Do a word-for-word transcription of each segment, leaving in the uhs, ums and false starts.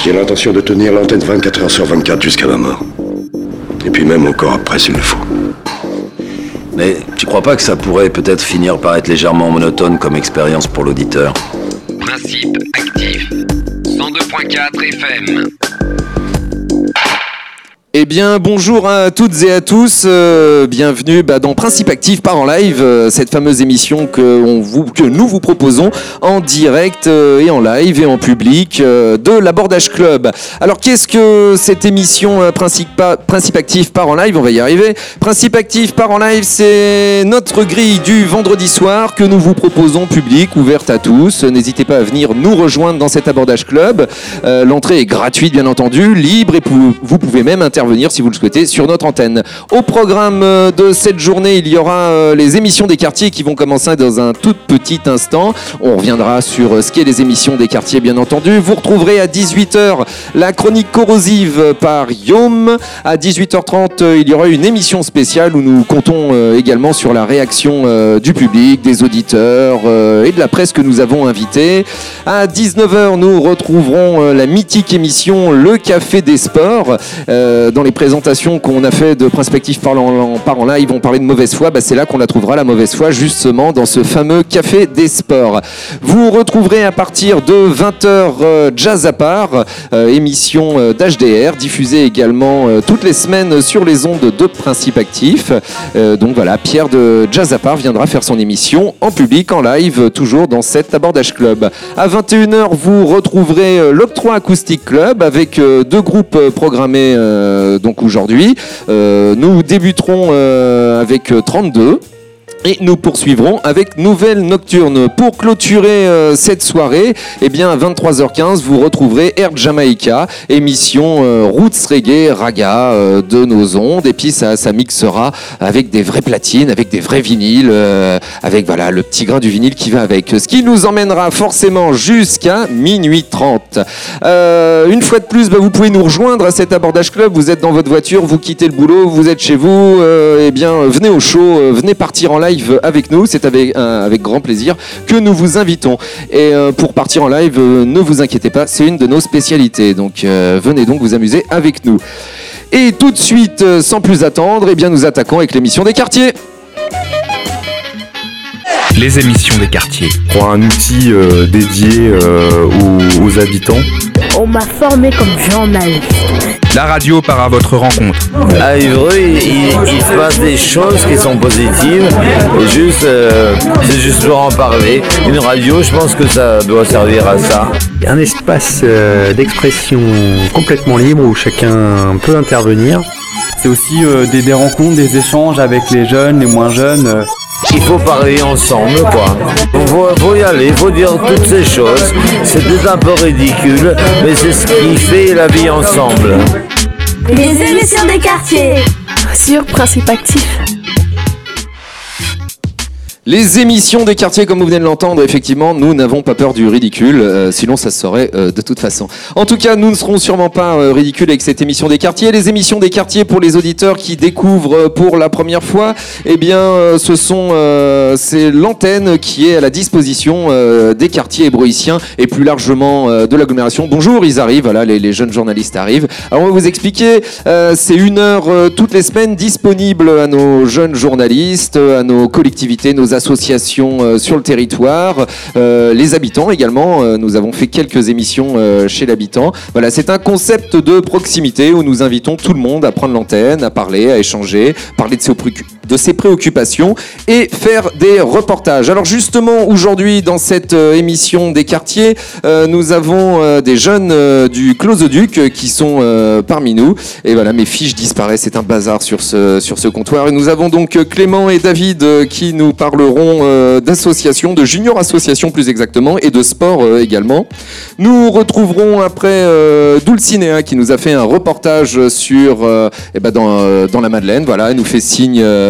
J'ai l'intention de tenir l'antenne vingt-quatre heures sur vingt-quatre jusqu'à ma mort. Et puis même encore après s'il le faut. Mais tu crois pas que ça pourrait peut-être finir par être légèrement monotone comme expérience pour l'auditeur ? Principe actif. cent deux point quatre F M. Eh bien, bonjour à toutes et à tous, euh, bienvenue bah, dans Principe Actif par en live, euh, cette fameuse émission que, on vous, que nous vous proposons en direct euh, et en live et en public euh, de l'Abordage Club. Alors, qu'est-ce que cette émission euh, Principe, Principe Actif par en live ? On va y arriver. Principe Actif par en live, c'est notre grille du vendredi soir que nous vous proposons publique, ouverte à tous. N'hésitez pas à venir nous rejoindre dans cet Abordage Club. Euh, l'entrée est gratuite, bien entendu, libre et pou- vous pouvez même intervenir venir si vous le souhaitez sur notre antenne. Au programme de cette journée, il y aura les émissions des quartiers qui vont commencer dans un tout petit instant. On reviendra sur ce qu'est les émissions des quartiers, bien entendu. Vous retrouverez à dix-huit heures la chronique corrosive par Guillaume. À dix-huit heures trente, il y aura une émission spéciale où nous comptons également sur la réaction du public, des auditeurs et de la presse que nous avons invitée. À dix-neuf heures, nous retrouverons la mythique émission Le Café des Sports. Euh, dans les présentations qu'on a fait de Principe Actif par en, par en live, on parlait de mauvaise foi, bah c'est là qu'on la trouvera, la mauvaise foi, justement dans ce fameux Café des Sports. Vous retrouverez à partir de vingt heures euh, Jazz à part, euh, émission euh, d'H D R, diffusée également euh, toutes les semaines sur les ondes de Principe Actif. Euh, donc voilà, Pierre de Jazz à part viendra faire son émission en public, en live, toujours dans cet Abordage Club. À vingt et une heures, vous retrouverez euh, l'Octroi Acoustique Club avec euh, deux groupes euh, programmés euh, donc aujourd'hui. Euh, nous débuterons euh, avec trente-deux. Et nous poursuivrons avec Nouvelle Nocturne. Pour clôturer euh, cette soirée, eh bien, à vingt-trois heures quinze, vous retrouverez Air Jamaica, émission euh, Roots Reggae Raga euh, de nos ondes. Et puis ça, ça mixera avec des vraies platines, avec des vrais vinyles, euh, avec voilà, le petit grain du vinyle qui va avec. Ce qui nous emmènera forcément jusqu'à minuit trente. Euh, une fois de plus, bah, vous pouvez nous rejoindre à cet Abordage Club. Vous êtes dans votre voiture, vous quittez le boulot, vous êtes chez vous. Euh, eh bien, venez au show, euh, venez partir en live avec nous, c'est avec, euh, avec grand plaisir que nous vous invitons. Et euh, pour partir en live, euh, ne vous inquiétez pas, c'est une de nos spécialités. Donc euh, venez donc vous amuser avec nous. Et tout de suite, euh, sans plus attendre, eh bien, nous attaquons avec l'émission des quartiers. Les émissions des quartiers. Pour un outil euh, dédié euh, aux, aux habitants. On m'a formé comme journaliste. La radio part à votre rencontre. À Évreux, il, il se passe des choses qui sont positives. Et juste, euh, c'est juste pour en parler. Une radio, je pense que ça doit servir à ça. Un espace euh, d'expression complètement libre où chacun peut intervenir. C'est aussi euh, des, des rencontres, des échanges avec les jeunes, les moins jeunes. Euh. Il faut parler ensemble, quoi. Il faut, faut y aller, il faut dire toutes ces choses. C'est peut-être un peu ridicule, mais c'est ce qui fait la vie ensemble. Les émissions des quartiers sur Principe Actif. Les émissions des quartiers, comme vous venez de l'entendre, effectivement, nous n'avons pas peur du ridicule, euh, sinon ça se saurait euh, de toute façon. En tout cas, nous ne serons sûrement pas euh, ridicules avec cette émission des quartiers. Les émissions des quartiers, pour les auditeurs qui découvrent pour la première fois, eh bien, euh, ce sont, euh, c'est l'antenne qui est à la disposition euh, des quartiers hébroïciens et plus largement euh, de l'agglomération. Bonjour, ils arrivent, voilà, les, les jeunes journalistes arrivent. Alors, on va vous expliquer, euh, c'est une heure euh, toutes les semaines disponible à nos jeunes journalistes, à nos collectivités, nos associations euh, sur le territoire, euh, les habitants également. Euh, nous avons fait quelques émissions euh, chez l'habitant. Voilà, c'est un concept de proximité où nous invitons tout le monde à prendre l'antenne, à parler, à échanger, parler de ses, de ses préoccupations et faire des reportages. Alors justement, aujourd'hui, dans cette euh, émission des quartiers, euh, nous avons euh, des jeunes euh, du Clos-au-Duc euh, qui sont euh, parmi nous. Et voilà, mes fiches disparaissent, c'est un bazar sur ce, sur ce comptoir. Et nous avons donc Clément et David euh, qui nous parleront euh, d'associations, de junior associations plus exactement, et de sport euh, également. Nous retrouverons après euh, Dulcinea qui nous a fait un reportage sur, euh, eh ben dans, euh, dans la Madeleine. Voilà, elle nous fait signe euh,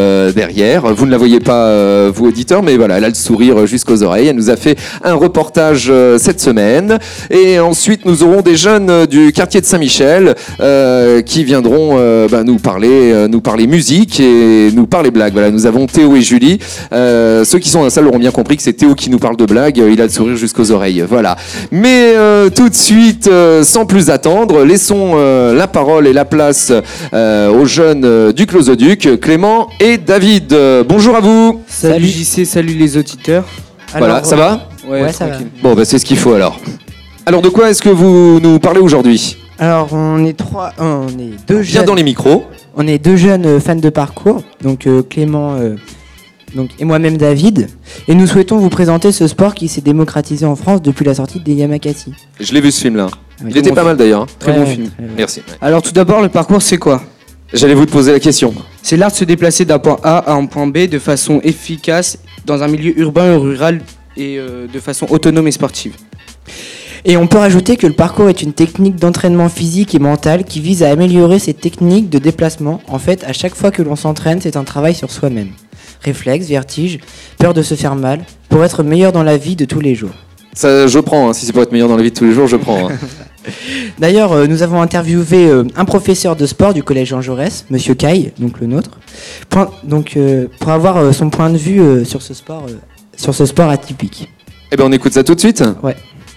euh, derrière. Vous ne la voyez pas, euh, vous auditeurs, mais voilà, elle a le sourire jusqu'aux oreilles. Elle nous a fait un reportage euh, cette semaine. Et ensuite, nous aurons des jeunes euh, du quartier de Saint-Michel euh, qui viendront euh, bah, nous parler, euh, nous parler musique et nous parler blagues. Voilà, nous avons Théo et Julie. Euh, ceux qui sont dans la salle auront bien compris que c'est Théo qui nous parle de blagues. Il a le sourire jusqu'aux oreilles. Voilà. Mais euh, tout de suite, euh, sans plus attendre, laissons euh, la parole et la place euh, aux jeunes euh, du Closeduc, Clément et David. Euh, bonjour à vous. Salut J C, salut les auditeurs. Alors, voilà, ça va ? Ouais, ouais ça va. Bon, bah, c'est ce qu'il faut alors. Alors, de quoi est-ce que vous nous parlez aujourd'hui ? Alors, on est trois, euh, on est deux Viens jeunes. dans les micros. On est deux jeunes euh, fans de parcours, donc euh, Clément euh, donc, et moi-même David. Et nous souhaitons vous présenter ce sport qui s'est démocratisé en France depuis la sortie des Yamakasi. Je l'ai vu ce film-là. Oui, Il était bon pas film. mal d'ailleurs. Hein. Très Ouais, bon ouais, film. très bien. Merci. Alors tout d'abord, le parcours c'est quoi ? J'allais vous te poser la question. C'est l'art de se déplacer d'un point A à un point B de façon efficace dans un milieu urbain ou rural et euh, de façon autonome et sportive. Et on peut rajouter que le parcours est une technique d'entraînement physique et mental qui vise à améliorer ses techniques de déplacement. En fait, à chaque fois que l'on s'entraîne, c'est un travail sur soi-même. Réflexe, vertige, peur de se faire mal, pour être meilleur dans la vie de tous les jours. Ça, je prends. Hein. Si c'est pour être meilleur dans la vie de tous les jours, je prends. Hein. D'ailleurs, euh, nous avons interviewé euh, un professeur de sport du collège Jean Jaurès, Monsieur Caille, donc le nôtre, point, donc, euh, pour avoir euh, son point de vue euh, sur ce sport, euh, sur ce sport atypique. Eh ben, on écoute ça tout de suite. Ouais.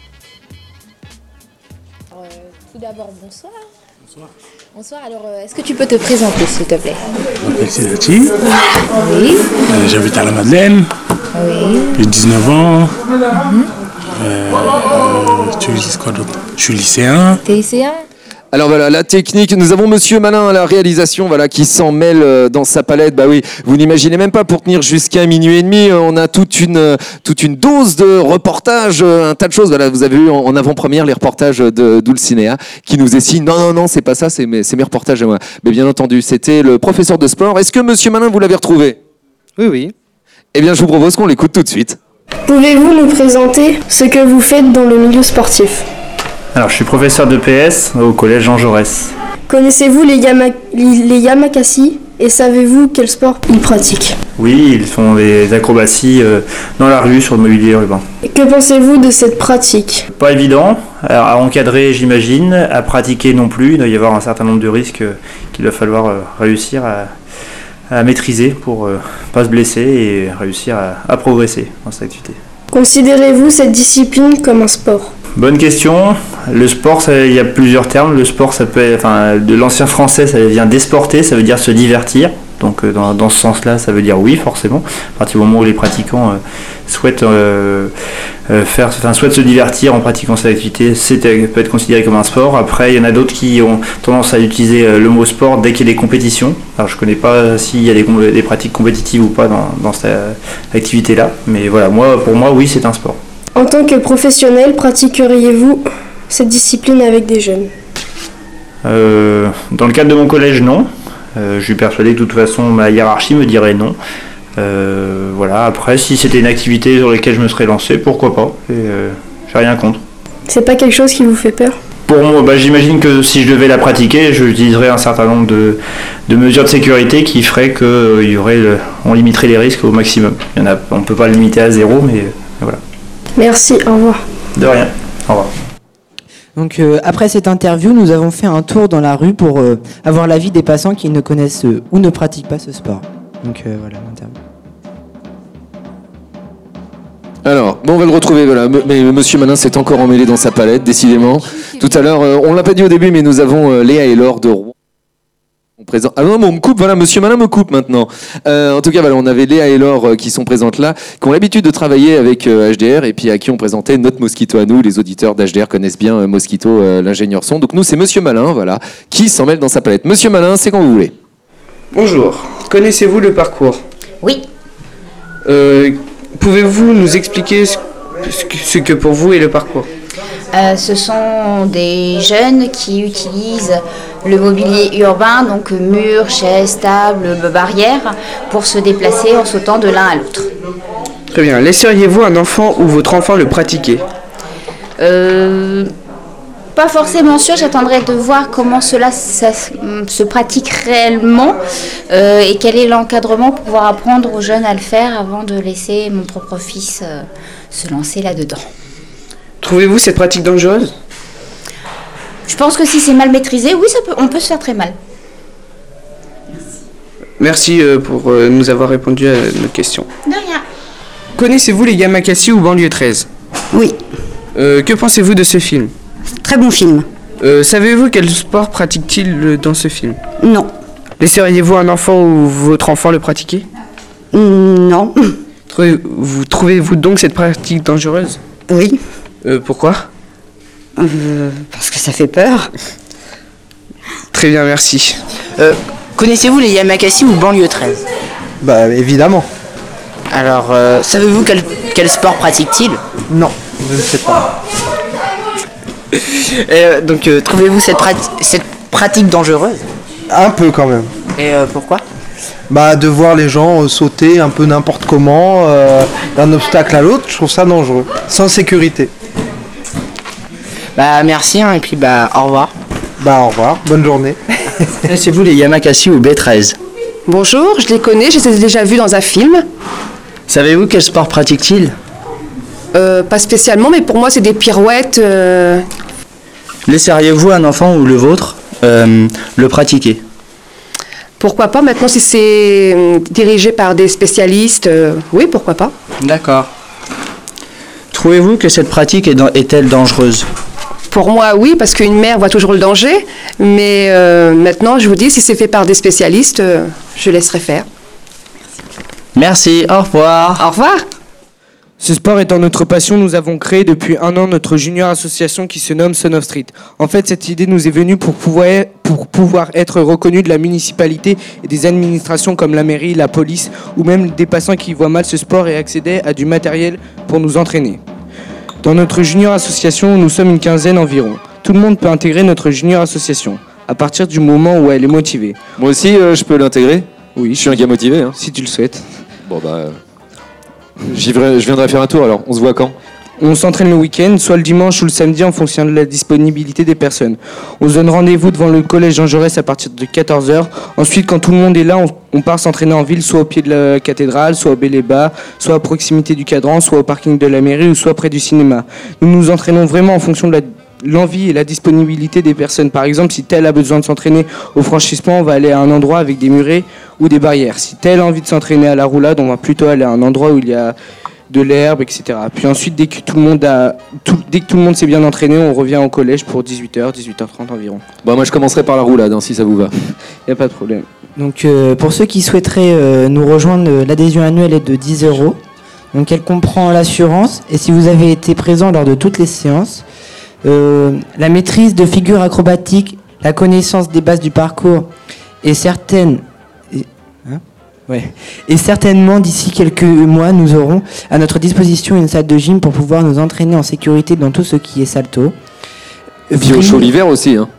Euh, tout d'abord, bonsoir. Bonsoir. Bonsoir, alors euh, est-ce que tu peux te présenter s'il te plaît ? Je m'appelle Célati. Oui. Euh, J'habite à la Madeleine. Oui. J'ai dix-neuf ans. Mm-hmm. Euh, euh, tu dis quoi d'autre ? Je suis lycéen. T'es lycéen ? Alors voilà, la technique, nous avons Monsieur Malin à la réalisation, voilà, qui s'en mêle euh, dans sa palette. Bah oui, vous n'imaginez même pas, pour tenir jusqu'à minuit et demi, euh, on a toute une, euh, toute une dose de reportages, euh, un tas de choses. Voilà, vous avez vu en, en avant-première les reportages de Dulcinea, qui nous essayent, non, non, non, c'est pas ça, c'est mes, c'est mes reportages à moi. Mais bien entendu, c'était le professeur de sport. Est-ce que Monsieur Malin, vous l'avez retrouvé ? Oui, oui. Eh bien, je vous propose qu'on l'écoute tout de suite. Pouvez-vous nous présenter ce que vous faites dans le milieu sportif ? Alors, je suis professeur de P S au collège Jean Jaurès. Connaissez-vous les, Yama- les Yamakasi et savez-vous quel sport ils pratiquent ? Oui, ils font des acrobaties euh, dans la rue, sur le mobilier urbain. Que pensez-vous de cette pratique ? Pas évident, alors, à encadrer j'imagine, à pratiquer non plus. Il doit y avoir un certain nombre de risques euh, qu'il va falloir euh, réussir à, à maîtriser pour ne euh, pas se blesser et réussir à, à progresser dans cette activité. Considérez-vous cette discipline comme un sport ? Bonne question. Le sport, ça, il y a plusieurs termes. Le sport, ça peut être, enfin, de l'ancien français, ça vient désporter, ça veut dire se divertir. Donc euh, dans, dans ce sens-là, ça veut dire oui, forcément. À partir du moment où les pratiquants euh, souhaitent, euh, euh, faire, enfin, souhaitent se divertir en pratiquant cette activité, c'est peut être considéré comme un sport. Après, il y en a d'autres qui ont tendance à utiliser euh, le mot sport dès qu'il y a des compétitions. Alors je ne connais pas s'il y a des, des pratiques compétitives ou pas dans, dans cette euh, activité-là. Mais voilà, moi, pour moi, oui, c'est un sport. En tant que professionnel, pratiqueriez-vous cette discipline avec des jeunes ? euh, Dans le cadre de mon collège, non. Euh, je suis persuadé que de toute façon ma hiérarchie me dirait non. Euh, voilà. Après, si c'était une activité sur laquelle je me serais lancé, pourquoi pas. Et, euh, j'ai rien contre. C'est pas quelque chose qui vous fait peur ? Pour moi, bah, j'imagine que si je devais la pratiquer, j'utiliserais un certain nombre de, de mesures de sécurité qui feraient qu'on euh, y aurait le, on limiterait les risques au maximum. Il y en a, on ne peut pas le limiter à zéro, mais euh, voilà. Merci, au revoir. De rien, au revoir. Donc euh, après cette interview, nous avons fait un tour dans la rue pour euh, avoir l'avis des passants qui ne connaissent euh, ou ne pratiquent pas ce sport. Donc euh, voilà l'interview. Alors, bon, on va le retrouver, voilà. Mais Monsieur Malin s'est encore emmêlé dans sa palette, décidément. Tout à l'heure, euh, on l'a pas dit au début, mais nous avons euh, Léa et Laure de Rouen. Présent. Ah non, mais on me coupe, voilà, Monsieur Malin me coupe maintenant. Euh, en tout cas, voilà, on avait Léa et Laure euh, qui sont présentes là, qui ont l'habitude de travailler avec euh, H D R et puis à qui on présentait notre Mosquito à nous. Les auditeurs d'H D R connaissent bien euh, Mosquito, euh, l'ingénieur son. Donc nous, c'est Monsieur Malin, voilà, qui s'en mêle dans sa palette. Monsieur Malin, c'est quand vous voulez. Bonjour, connaissez-vous le parcours ? Oui. Euh, pouvez-vous nous expliquer ce que, ce que pour vous est le parcours ? Euh, ce sont des jeunes qui utilisent le mobilier urbain, donc murs, chaises, tables, barrières, pour se déplacer en sautant de l'un à l'autre. Très bien. Laisseriez-vous un enfant ou votre enfant le pratiquer ? euh, pas forcément sûre, j'attendrai de voir comment cela ça, se pratique réellement euh, et quel est l'encadrement pour pouvoir apprendre aux jeunes à le faire avant de laisser mon propre fils euh, se lancer là-dedans. Trouvez-vous cette pratique dangereuse ? Je pense que si c'est mal maîtrisé, oui, ça peut, on peut se faire très mal. Merci euh, pour euh, nous avoir répondu à nos questions. De rien. Connaissez-vous les Yamakasi ou Banlieue treize ? Oui. Euh, que pensez-vous de ce film ? Très bon film. Euh, savez-vous quel sport pratique-t-il dans ce film ? Non. Laisseriez-vous un enfant ou votre enfant le pratiquer ? Non. Trouvez- vous trouvez-vous donc cette pratique dangereuse ? Oui. Euh, pourquoi ? Euh, parce que ça fait peur. Très bien, merci. Euh, connaissez-vous les Yamakasi ou Banlieue treize ? Bah évidemment. Alors, euh, savez-vous quel, quel sport pratique-t-il ? Non, je ne sais pas. Euh, donc, euh, trouvez-vous cette, prati- cette pratique dangereuse ? Un peu quand même. Et euh, pourquoi ? Bah de voir les gens euh, sauter un peu n'importe comment euh, d'un obstacle à l'autre, je trouve ça dangereux. Sans sécurité. Bah merci hein, et puis bah au revoir. Bah au revoir, bonne journée. Connaissez-vous les Yamakasi ou B treize ? Bonjour, je les connais, je les ai déjà vus dans un film. Savez-vous quel sport pratique-t-il ? Euh, pas spécialement, mais pour moi c'est des pirouettes. Euh... Laisseriez-vous un enfant ou le vôtre euh, le pratiquer ? Pourquoi pas, maintenant si c'est euh, dirigé par des spécialistes, euh, oui, pourquoi pas. D'accord. Trouvez-vous que cette pratique est dan- est-elle dangereuse ? Pour moi, oui, parce qu'une mère voit toujours le danger, mais euh, maintenant, je vous dis, si c'est fait par des spécialistes, euh, je laisserai faire. Merci, au revoir. Au revoir. Ce sport étant notre passion, nous avons créé depuis un an notre junior association qui se nomme Son of Street. En fait, cette idée nous est venue pour pouvoir, pour pouvoir être reconnus de la municipalité et des administrations comme la mairie, la police ou même des passants qui voient mal ce sport et accéder à du matériel pour nous entraîner. Dans notre junior association, nous sommes une quinzaine environ. Tout le monde peut intégrer notre junior association à partir du moment où elle est motivée. Moi aussi, euh, je peux l'intégrer ? Oui. Je suis un gars motivé. Hein. Si tu le souhaites. Bon bah... euh, J'y vais- je viendrai faire un tour alors, on se voit quand ? On s'entraîne le week-end, soit le dimanche ou le samedi en fonction de la disponibilité des personnes. On se donne rendez-vous devant le collège Jean Jaurès à partir de quatorze heures. Ensuite, quand tout le monde est là, on, on part s'entraîner en ville, soit au pied de la cathédrale, soit au Bélébat, soit à proximité du cadran, soit au parking de la mairie ou soit près du cinéma. Nous nous entraînons vraiment en fonction de la l'envie et la disponibilité des personnes. Par exemple, si tel a besoin de s'entraîner au franchissement, on va aller à un endroit avec des murets ou des barrières. Si tel a envie de s'entraîner à la roulade, on va plutôt aller à un endroit où il y a de l'herbe, et cetera. Puis ensuite, dès que tout le monde a, tout, dès que tout le monde s'est bien entraîné, on revient au collège pour dix-huit heures, dix-huit heures trente environ. Bah moi je commencerai par la roulade hein, si ça vous va. Y a pas de problème. Donc euh, pour ceux qui souhaiteraient euh, nous rejoindre, euh, l'adhésion annuelle est de dix euros. Donc elle comprend l'assurance et si vous avez été présent lors de toutes les séances, euh, la maîtrise de figures acrobatiques, la connaissance des bases du parcours et certaines... Et, hein ouais. Et certainement d'ici quelques mois, nous aurons à notre disposition une salle de gym pour pouvoir nous entraîner en sécurité dans tout ce qui est salto. Et puis au chaud l'hiver aussi. Hein.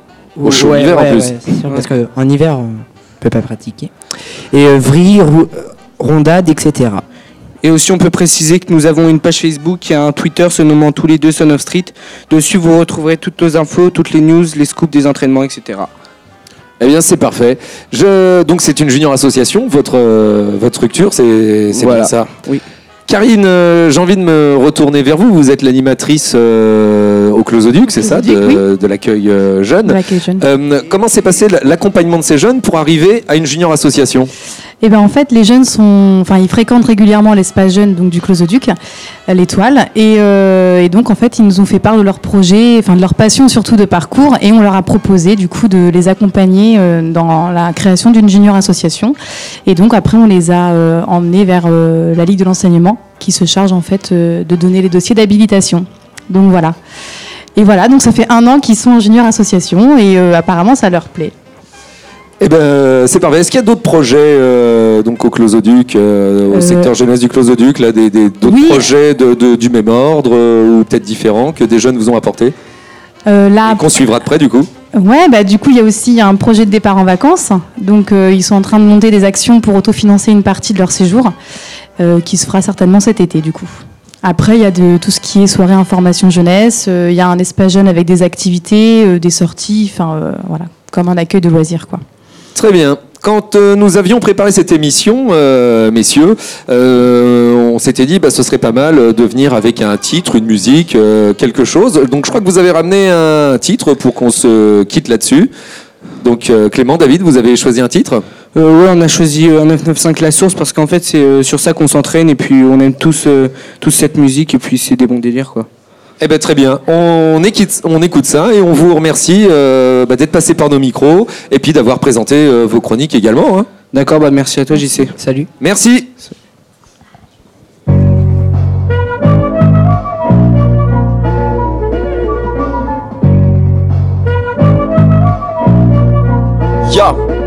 Au chaud Ouais, l'hiver ouais, en plus. ouais, c'est sûr, parce qu'en hiver, on ne peut pas pratiquer. Et euh, vrille, rou- rondade, et cetera. Et aussi, on peut préciser que nous avons une page Facebook et un Twitter se nommant tous les deux Son of Street. Dessus, vous retrouverez toutes nos infos, toutes les news, les scoops des entraînements, et cetera. Eh bien, c'est parfait. Je... Donc, c'est une junior association, votre, euh, votre structure, c'est c'est Voilà. bien ça. Oui. Karine, euh, j'ai envie de me retourner vers vous. Vous êtes l'animatrice euh, au Closoduc, c'est ça, de, Closoduc, de l'accueil euh, jeune. De l'accueil jeune. Euh, comment s'est passé l'accompagnement de ces jeunes pour arriver à une junior association ? Eh ben en fait, les jeunes sont, enfin, ils fréquentent régulièrement l'espace jeune donc du Closoduc, euh, l'étoile, et, euh, et donc en fait, ils nous ont fait part de leur projet, enfin de leur passion surtout de parcours, et on leur a proposé du coup de les accompagner euh, dans la création d'une junior association. Et donc après, on les a euh, emmenés vers euh, la Ligue de l'enseignement, qui se charge en fait euh, de donner les dossiers d'habilitation. Donc voilà. Et voilà, donc ça fait un an qu'ils sont en junior association, et euh, apparemment, ça leur plaît. Eh ben, c'est parfait. Est-ce qu'il y a d'autres projets euh, donc au Closoduc, euh, au Euh, secteur jeunesse du Closoduc, là, des, des- d'autres oui. projets de, de- du même ordre euh, ou peut-être différents que des jeunes vous ont apporté Euh, là, et qu'on suivra de près du coup? Ouais, bah du coup, il y a aussi un projet de départ en vacances. Donc, euh, ils sont en train de monter des actions pour autofinancer une partie de leur séjour, euh, qui se fera certainement cet été, du coup. Après, il y a de tout ce qui est soirée information jeunesse. Il euh, y a un espace jeune avec des activités, euh, des sorties, enfin euh, voilà, comme un accueil de loisirs, quoi. Très bien. Quand euh, nous avions préparé cette émission, euh, messieurs, euh, on s'était dit bah ce serait pas mal de venir avec un titre, une musique, euh, quelque chose. Donc je crois que vous avez ramené un titre pour qu'on se quitte là-dessus. Donc euh, Clément, David, vous avez choisi un titre ? Euh, ouais, on a choisi euh, neuf neuf cinq La Source parce qu'en fait c'est euh, sur ça qu'on s'entraîne et puis on aime tous, euh, tous cette musique et puis c'est des bons délires, quoi. Eh ben très bien, on écoute, on écoute ça et on vous remercie euh, bah, d'être passé par nos micros et puis d'avoir présenté euh, vos chroniques également. Hein. D'accord, bah merci à toi J C. Salut. Merci. Yo.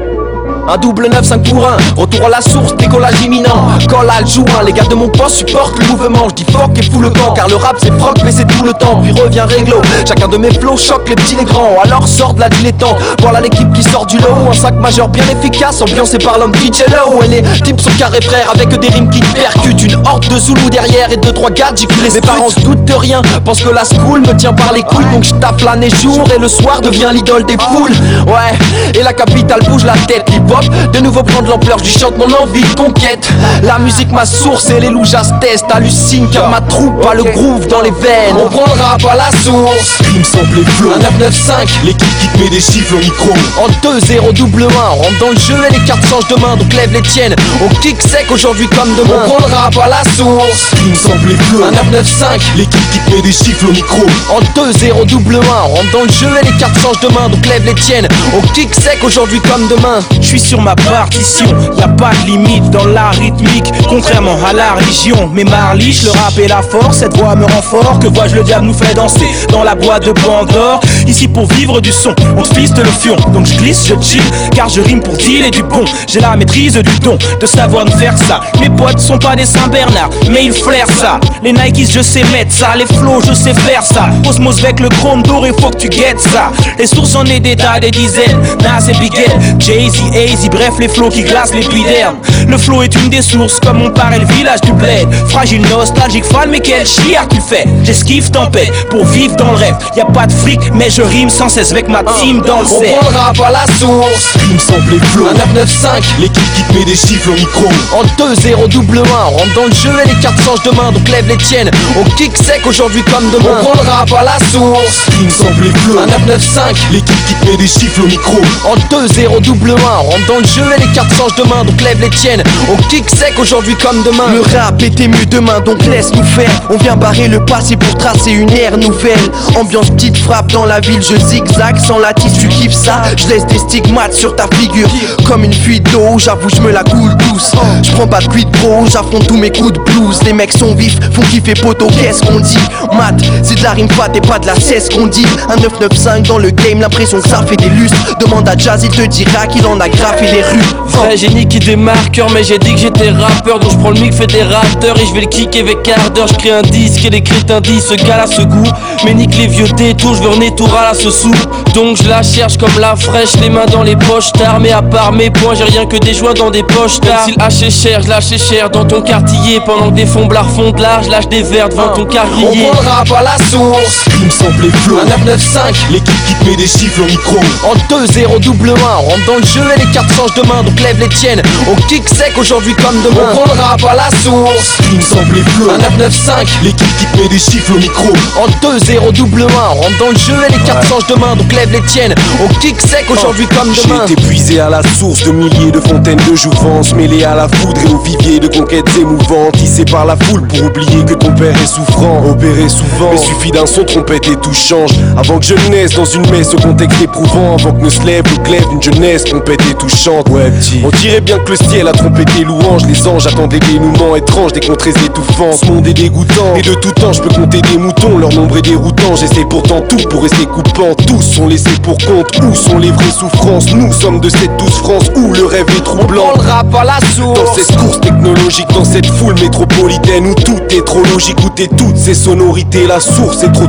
Un double neuf cinq pour un, retour à la source, décollage imminent. Call à le joint, les gars de mon poste supportent le mouvement. Je dis fuck et fous le camp, car le rap c'est froc mais c'est tout le temps. Puis revient réglo, chacun de mes flows choque les petits les grands. Alors sort de la dilettante, voilà l'équipe qui sort du lot. Un sac majeur bien efficace, ambiancé par l'homme D J Low. Et les types sont carrés frères avec des rimes qui te percutent. Une horde de Zoulous derrière et deux trois gars j'ai les Mes parents se doutent de rien, pensent que la school me tient par les couilles. Donc je tape l'année jour et le soir devient l'idole des foules. Ouais, et la capitale bouge la tête, l'hip-hop de nouveau prendre l'ampleur du chante, mon envie de conquête. La musique ma source et les loujas testent. Hallucine car ma troupe a le groove dans les veines. On prend le rap à la source. Rime sample et flow. Un neuf neuf cinq, l'équipe qui te met des chiffres au micro. En deux zéro double un, on rentre dans le jeu et les cartes changent de main. Donc lève les tiennes, on kick sec aujourd'hui comme demain. On prend le rap à la source. Rime sample et flow. Un neuf neuf cinq, l'équipe qui te met des chiffres au micro. En deux zéro double un, on rentre dans le jeu et les cartes changent de main. Donc lève les tiennes, on kick sec aujourd'hui comme demain. Je suis sur ma partition, y a pas de limite dans la rythmique, contrairement à la religion. Mais Marliche, le rap et la force, cette voix me rend fort. Que vois-je, le diable nous fait danser dans la boîte de Pandore. Ici pour vivre du son, on te fiste le fion. Donc je glisse, je chill, car je rime pour dealer du bon. J'ai la maîtrise du don, de savoir me faire ça. Mes potes sont pas des Saint-Bernard, mais ils flairent ça. Les Nikes, je sais mettre ça, les flows, je sais faire ça. Osmose avec le chrome doré, faut que tu guettes ça. Les sources, j'en ai des tas, des dizaines. Nas et Big Ed, Jay-Z, A Z, bref les flows qui glacent l'épiderme. Le flow est une des sources, comme on paraît le village du bled. Fragile, nostalgique, fan, mais quel chiard tu fais. J'esquive tempête pour vivre dans le rêve. Y a pas de fric, mais je rime sans cesse avec ma team dans le cerf. On prend le rap à la source. Rime sample et flow. Un neuf neuf cinq, l'équipe qui te met des chiffres au micro. En deux zéro double un, on rentre dans le jeu et les cartes changent de main. Donc lève les tiennes, on kick sec aujourd'hui comme demain. On prend le rap à la source. Rime sample et flow. Un neuf neuf cinq, l'équipe qui te met des chiffres au micro. En deux zéro double un, on rentre dans le jeu et les cartes changent de main. Donc lève les tiennes, on kick sec aujourd'hui comme demain. Le rap était mieux demain, donc laisse-nous faire. On vient barrer le passé pour tracer une ère nouvelle. Ambiance petite frappe dans la ville, je zigzag sans la tisse, tu kiffes ça. Je laisse des stigmates sur ta figure comme une fuite d'eau, j'avoue je me la coule douce. Je prends pas de quid pro, j'affronte tous mes coups de blues. Les mecs sont vifs, font kiffer poteau, qu'est-ce qu'on dit? Mat, c'est de la rime fat et pas de la cesse qu'on dit. Un neuf neuf cinq dans le game, l'impression que ça fait des lustres. Demande à Jazz, il te dira qu'il en a graffé les rues. Vrai génie qui des marqueurs, mais j'ai dit que j'étais rappeur. Donc je prends le mic fédérateur et je vais le kick avec ardeur. Je crée un disque et les crétins disent ce gars là ce goût. Mais nique les vieux détours, je veux renaître tout à la ce sou. Donc je la cherche comme la fraîche, les mains dans les poches tard. Mais à part mes points, j'ai rien que des joints dans des poches tard. Si le H est cher, je lâche cher dans ton quartier. Pendant que des fomblards font de l'art, je lâche des verres devant ton carrier. On prend le rap à la source. Rime sample et flow. Un neuf neuf cinq, l'équipe qui te met des chiffres au micro. En deux zéro double un, on rentre dans le jeu et les cartes changent de main. Donc lève les tiennes, on kick sec aujourd'hui comme demain. On prend le rap à la source. Rime sample et flow. Un neuf neuf cinq, l'équipe qui te met des chiffres au micro. En deux zéro double un, on rentre dans le jeu et les cartes changent de main. Donc lève les tiennes, on kick sec aujourd'hui comme demain. J'ai été puisé à la source de milliers de fontaines de jouvence, mêlées à la foudre et au vivier de conquêtes émouvantes. Tissé par la foule pour oublier que ton père est souffrant. Opéré souvent, mais suffit d'un son trompette et tout change. Avant que je naisse dans une messe au contexte éprouvant, avant que ne se lève le glaive d'une jeunesse trompette et touchante. Ouais petit, on dirait bien que le ciel a trompé tes louanges. Les anges attendent des dénouements étranges, des contrées étouffants. Ce monde est dégoûtant, et de tout temps je peux compter des moutons. Leur nombre est déroutant, j'essaie pourtant tout pour rester coupant. Tous sont laissés pour compte, où sont les vraies souffrances? Nous sommes de cette douce France où le rêve est troublant. On prend le rap à la source. Dans cette course technologique, dans cette foule métropolitaine où tout est trop logique, où t'es toutes ces sonorités, la source est trop torride.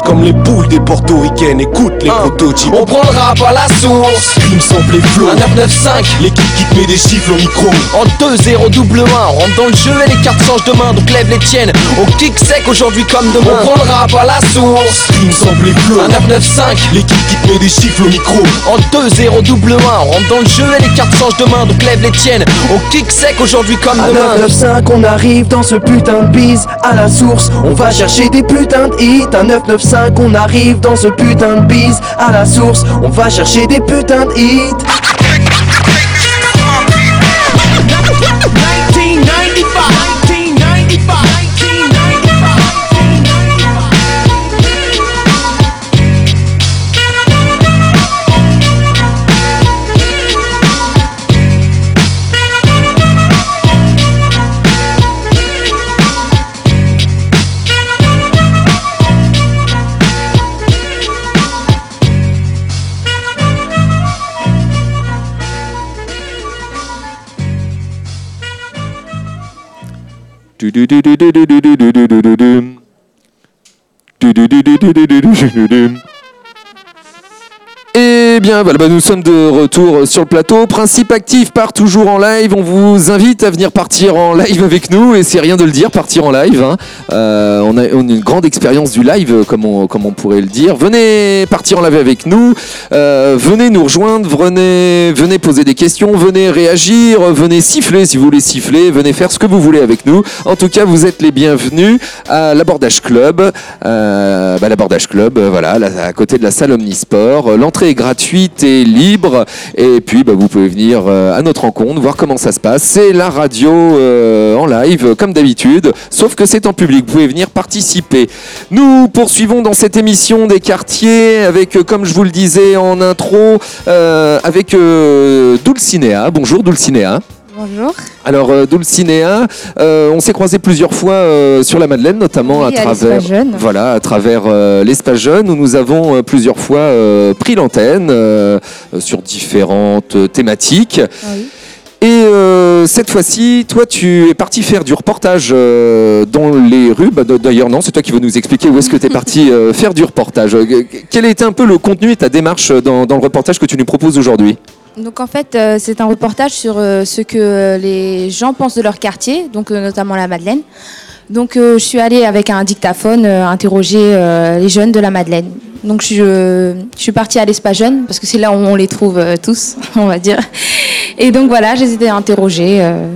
comme les poules des portoricaines. Écoute les prototypes. On prend le rap à la source. Rime sample et flow. Un neuf neuf cinq. L'équipe qui te met des chiffres au micro. En deux zéro double un. On rentre dans le jeu et les cartes changent de main. Donc lève les tiennes. On kick sec aujourd'hui comme demain. On prend le rap à la source. Rime sample et flow. Un neuf neuf cinq. L'équipe qui te met des chiffres au micro. En deux zéro double un. On rentre dans le jeu et les cartes changent de main. Donc lève les tiennes. On kick sec aujourd'hui comme à demain. neuf neuf cinq, on arrive dans ce putain de bise. À la source, on va chercher des putains de hits. À neuf neuf cinq, on arrive dans ce putain de bise. À la source, on va chercher des putains de hits. Et bien voilà, bah nous sommes de retour sur le plateau. Principe actif part toujours en live. On vous invite à venir partir en live avec nous. Et c'est rien de le dire, partir en live. Hein. Euh, on, a, on a une grande expérience du live, comme on, comme on pourrait le dire. Venez partir en live avec nous. Euh, venez nous rejoindre. Venez, venez poser des questions. Venez réagir. Venez siffler si vous voulez siffler. Venez faire ce que vous voulez avec nous. En tout cas, vous êtes les bienvenus à l'Abordage Club. Euh, bah, L'Abordage Club, voilà, là, à côté de la salle Omnisport. L'entrée est gratuite et libre, et puis bah, vous pouvez venir euh, à notre rencontre, voir comment ça se passe. C'est la radio euh, en live, comme d'habitude, sauf que c'est en public, vous pouvez venir participer. Nous poursuivons dans cette émission des quartiers avec, comme je vous le disais en intro, euh, avec euh, Dulcinea. Bonjour Dulcinea. Bonjour. Alors euh, Dulcinea, euh, on s'est croisé plusieurs fois euh, sur la Madeleine, notamment oui, à, à travers, voilà, à travers euh, l'Espace Jeune, où nous avons euh, plusieurs fois euh, pris l'antenne euh, sur différentes euh, thématiques. Oui. Et euh, cette fois-ci, toi, tu es parti faire du reportage euh, dans les rues. Bah, d'ailleurs, non, c'est toi qui vas nous expliquer où est-ce que tu es parti euh, faire du reportage. Quel a été un peu le contenu et ta démarche dans, dans le reportage que tu nous proposes aujourd'hui ? Donc en fait, euh, c'est un reportage sur euh, ce que euh, les gens pensent de leur quartier, donc euh, notamment la Madeleine. Donc euh, je suis allée avec un dictaphone euh, interroger euh, les jeunes de la Madeleine. Donc je, euh, je suis partie à l'Espace Jeune, parce que c'est là où on les trouve euh, tous, on va dire. Et donc voilà, je les ai interrogés. Euh,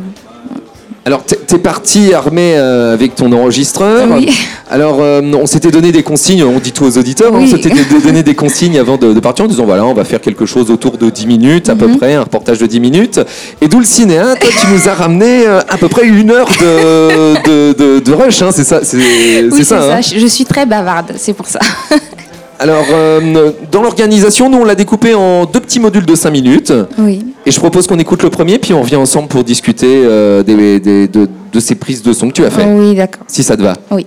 Alors, t'es parti armé euh, avec ton enregistreur. Oui. Alors, euh, on s'était donné des consignes, on dit tout aux auditeurs, oui. on s'était donné des consignes avant de, de partir en disant voilà, on va faire quelque chose autour de dix minutes à mm-hmm. peu près, un reportage de dix minutes. Et Dulcinea, toi, tu nous as ramené euh, à peu près une heure de, de, de, de rush, hein, c'est ça, c'est, oui, c'est ça, ça. Hein. Je suis très bavarde, c'est pour ça. Alors, euh, dans l'organisation, nous, on l'a découpé en deux petits modules de cinq minutes. Oui. Et je propose qu'on écoute le premier, puis on revient ensemble pour discuter euh, des, des, de, de ces prises de son que tu as fait. Oui, d'accord. Si ça te va. Oui.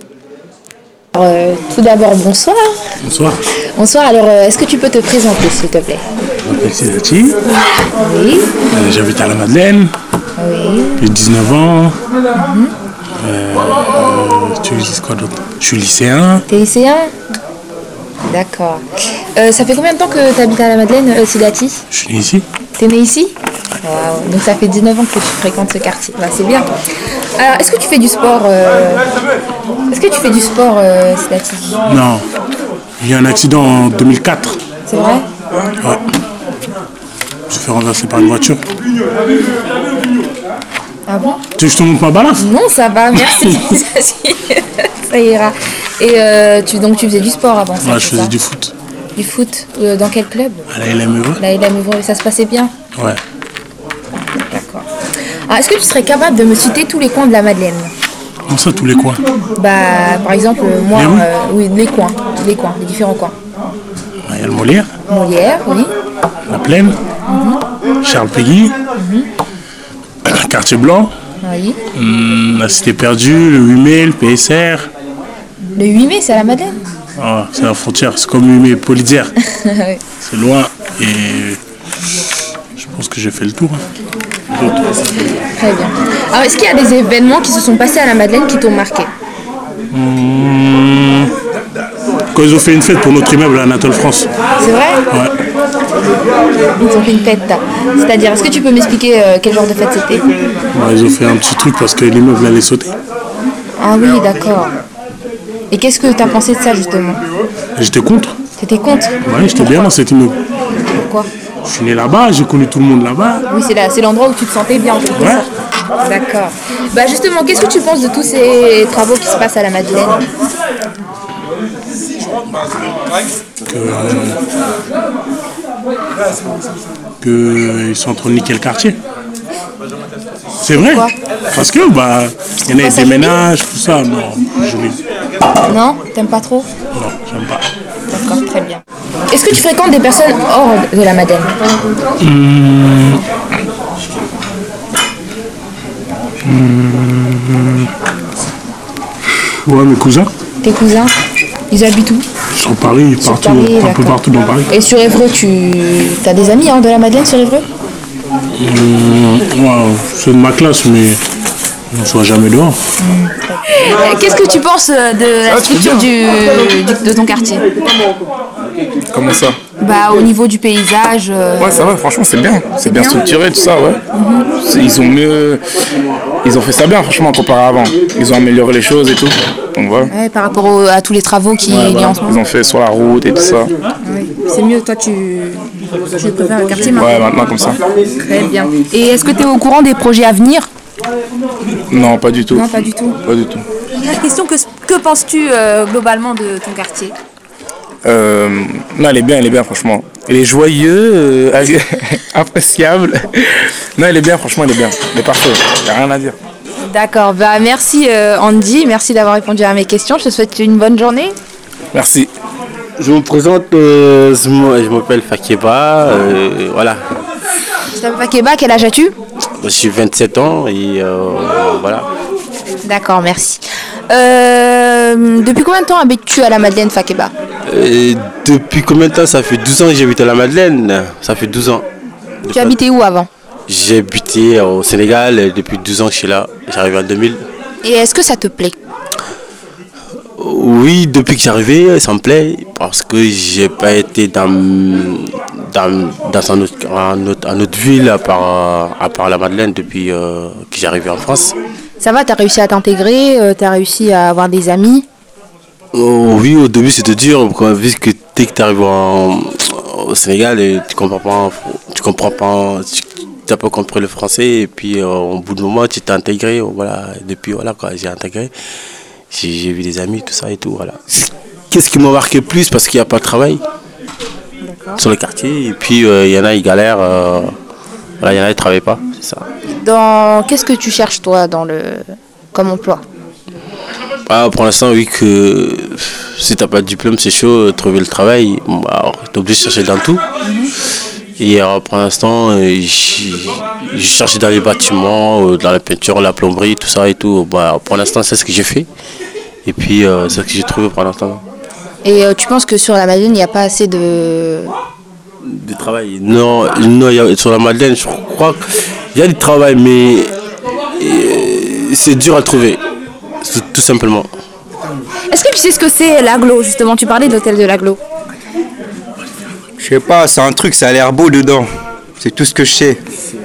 Alors, euh, tout d'abord, bonsoir. Bonsoir. Bonsoir. Alors, euh, est-ce que tu peux te présenter, s'il te plaît ? Je m'appelle Sidati. Oui. Euh, j'habite à la Madeleine. Oui. J'ai dix-neuf ans. Mm-hmm. Euh, tu dis quoi d'autre ? Je suis lycéen. T'es lycéen ? D'accord. Euh, ça fait combien de temps que tu habites à la Madeleine, euh, Sidati ? Je suis né ici. T'es né ici ? Wow. Donc ça fait dix-neuf ans que tu fréquentes ce quartier. Bah, c'est bien. Alors, est-ce que tu fais du sport euh... Est-ce que tu fais du sport, euh, Sidati ? Non. Il y a eu un accident en deux mille quatre. C'est vrai ? Ouais. Je me suis fait renverser par une voiture. Ah bon ? Tu veux que je te montre ma balance ? Non, ça va, merci. Ça ira. Et euh, tu, donc tu faisais du sport avant ça ? Ouais, je faisais ça du foot. Du foot euh, dans quel club ? À la L M E. La L M E, ça se passait bien ? Ouais. D'accord. Alors, est-ce que tu serais capable de me citer tous les coins de la Madeleine ? Comme ça, tous les coins ? Bah, par exemple, moi, les euh, oui, les coins, les coins, les différents coins. Il y a le Molière. Molière, oui. La Plaine. Mm-hmm. Charles Péguy. Mm-hmm. Quartier Blanc. Oui. Hum, la Cité Perdue, le huit mai, le P S R. Le huit mai, c'est à la Madeleine ? Oh, c'est la frontière, c'est comme huit mai, Polizière. Oui. C'est loin et je pense que j'ai fait le tour. Hein. Très bien. Alors, est-ce qu'il y a des événements qui se sont passés à la Madeleine qui t'ont marqué ? Hum, Quand ils ont fait une fête pour notre immeuble à Anatole France. C'est vrai? Ouais. Ils ont fait une fête. C'est-à-dire, est-ce que tu peux m'expliquer euh, quel genre de fête c'était? Bah, ils ont fait un petit truc parce que l'immeuble allait sauter. Ah oui, d'accord. Et qu'est-ce que tu as pensé de ça justement? J'étais contre. T'étais contre? Ouais, j'étais bien dans cet immeuble. Pourquoi? Je suis né là-bas, j'ai connu tout le monde là-bas. Oui, c'est là, c'est l'endroit où tu te sentais bien en quelque Ouais. sorte. D'accord. Bah justement, qu'est-ce que tu penses de tous ces travaux qui se passent à la Madeleine? Que ils sont en train de niquer le quartier. C'est vrai. Pourquoi? Parce que bah il y en a des ménages, tout ça. Non, joli. Non? T'aimes pas trop? Non, j'aime pas. D'accord, très bien. Est-ce que tu fréquentes des personnes hors de la Madeleine? Mmh. Mmh. Ouais, mes cousins. Tes cousins? Ils habitent où? Sur Paris, Sur partout, Paris, un peu d'accord. partout dans Paris. Et sur Évreux, tu as des amis hein, de la Madeleine sur Évreux? Mmh. Ouais, c'est de ma classe, mais on ne soit jamais dehors. Euh, Qu'est-ce que tu penses euh, de la structure du, du- de ton quartier? Comment ça? Bah au niveau du paysage. euh, Ouais, ça va, franchement, c'est bien. C'est bien bien structuré, tout ça, ouais. C'est- Ils ont mieux. Ils ont fait ça bien, franchement, comparé à avant. Ils ont amélioré les choses et tout. Donc voilà. ouais, par rapport au- à tous les travaux qu'il Ouais, y a voilà. en ce Ils moment. ont fait sur la route et tout ça. Oui. C'est mieux, toi tu, tu préfères le quartier maintenant? Ouais, maintenant comme ça. Très bien. Et est-ce que tu es au courant des projets à venir? Non, pas du tout. Non, pas du tout. Pas du tout. La question, que, que penses-tu euh, globalement de ton quartier? Euh, non, elle est bien, elle est bien, franchement. Elle est joyeux, euh, ag- appréciable. Non, elle est bien, franchement, elle est bien. Elle est parfaite. Il n'y a rien à dire. D'accord, bah merci euh, Andy, merci d'avoir répondu à mes questions. Je te souhaite une bonne journée. Merci. Je me présente, euh, je m- je m'appelle Fakeba, euh, voilà. Tu t'appelles Fakeba, quel âge as-tu? J'ai vingt-sept ans et euh, voilà. D'accord, merci. Euh, depuis combien de temps habites-tu à la Madeleine, Fakeba? Et depuis combien de temps? Ça fait douze ans que j'habite à la Madeleine. Ça fait douze ans. Tu habitais où avant? J'ai habité au Sénégal et depuis douze ans que je suis là. J'arrive en deux mille. Et est-ce que ça te plaît? Oui, depuis que j'arrivais, ça me plaît parce que j'ai pas été dans, dans, dans un autre, un autre, un autre ville à part, à part la Madeleine depuis euh, que j'arrivais en France. Ça va, t'as réussi à t'intégrer, euh, t'as réussi à avoir des amis? Oh, oui, au début c'était dur, quoi, vu que dès que tu arrives au Sénégal et tu comprends pas, tu comprends pas, tu n'as pas compris le français et puis euh, au bout de moment tu t'es intégré, voilà, et depuis voilà quoi, j'ai intégré, j'ai j'ai vu des amis, tout ça et tout, voilà. Qu'est-ce qui m'a marqué plus parce qu'il n'y a pas de travail sur le quartier et puis euh, il y en a ils galèrent, euh, voilà, il y en a ils travaillent pas, c'est ça. Dans qu'est-ce que tu cherches toi dans le comme emploi? Ah, pour l'instant, oui, que si t'as pas de diplôme, c'est chaud, trouver le travail. Bon, bah, alors, t'es obligé de chercher dans tout. Et alors, pour l'instant, euh, j'ai j'ai cherché dans les bâtiments, euh, dans la peinture, la plomberie, tout ça et tout. Bah, pour l'instant, c'est ce que j'ai fait. Et puis, euh, c'est ce que j'ai trouvé pour l'instant. Et euh, tu penses que sur la Madeleine, il n'y a pas assez de... Du travail? Non, non, il y a- sur la Madeleine, je crois qu'il y a du travail, mais euh, c'est dur à trouver, tout tout simplement. Est-ce que tu sais ce que c'est l'aglo, justement? Tu parlais de l'hôtel de l'aglo. Je sais pas, c'est un truc, ça a l'air beau dedans. C'est tout ce que je sais.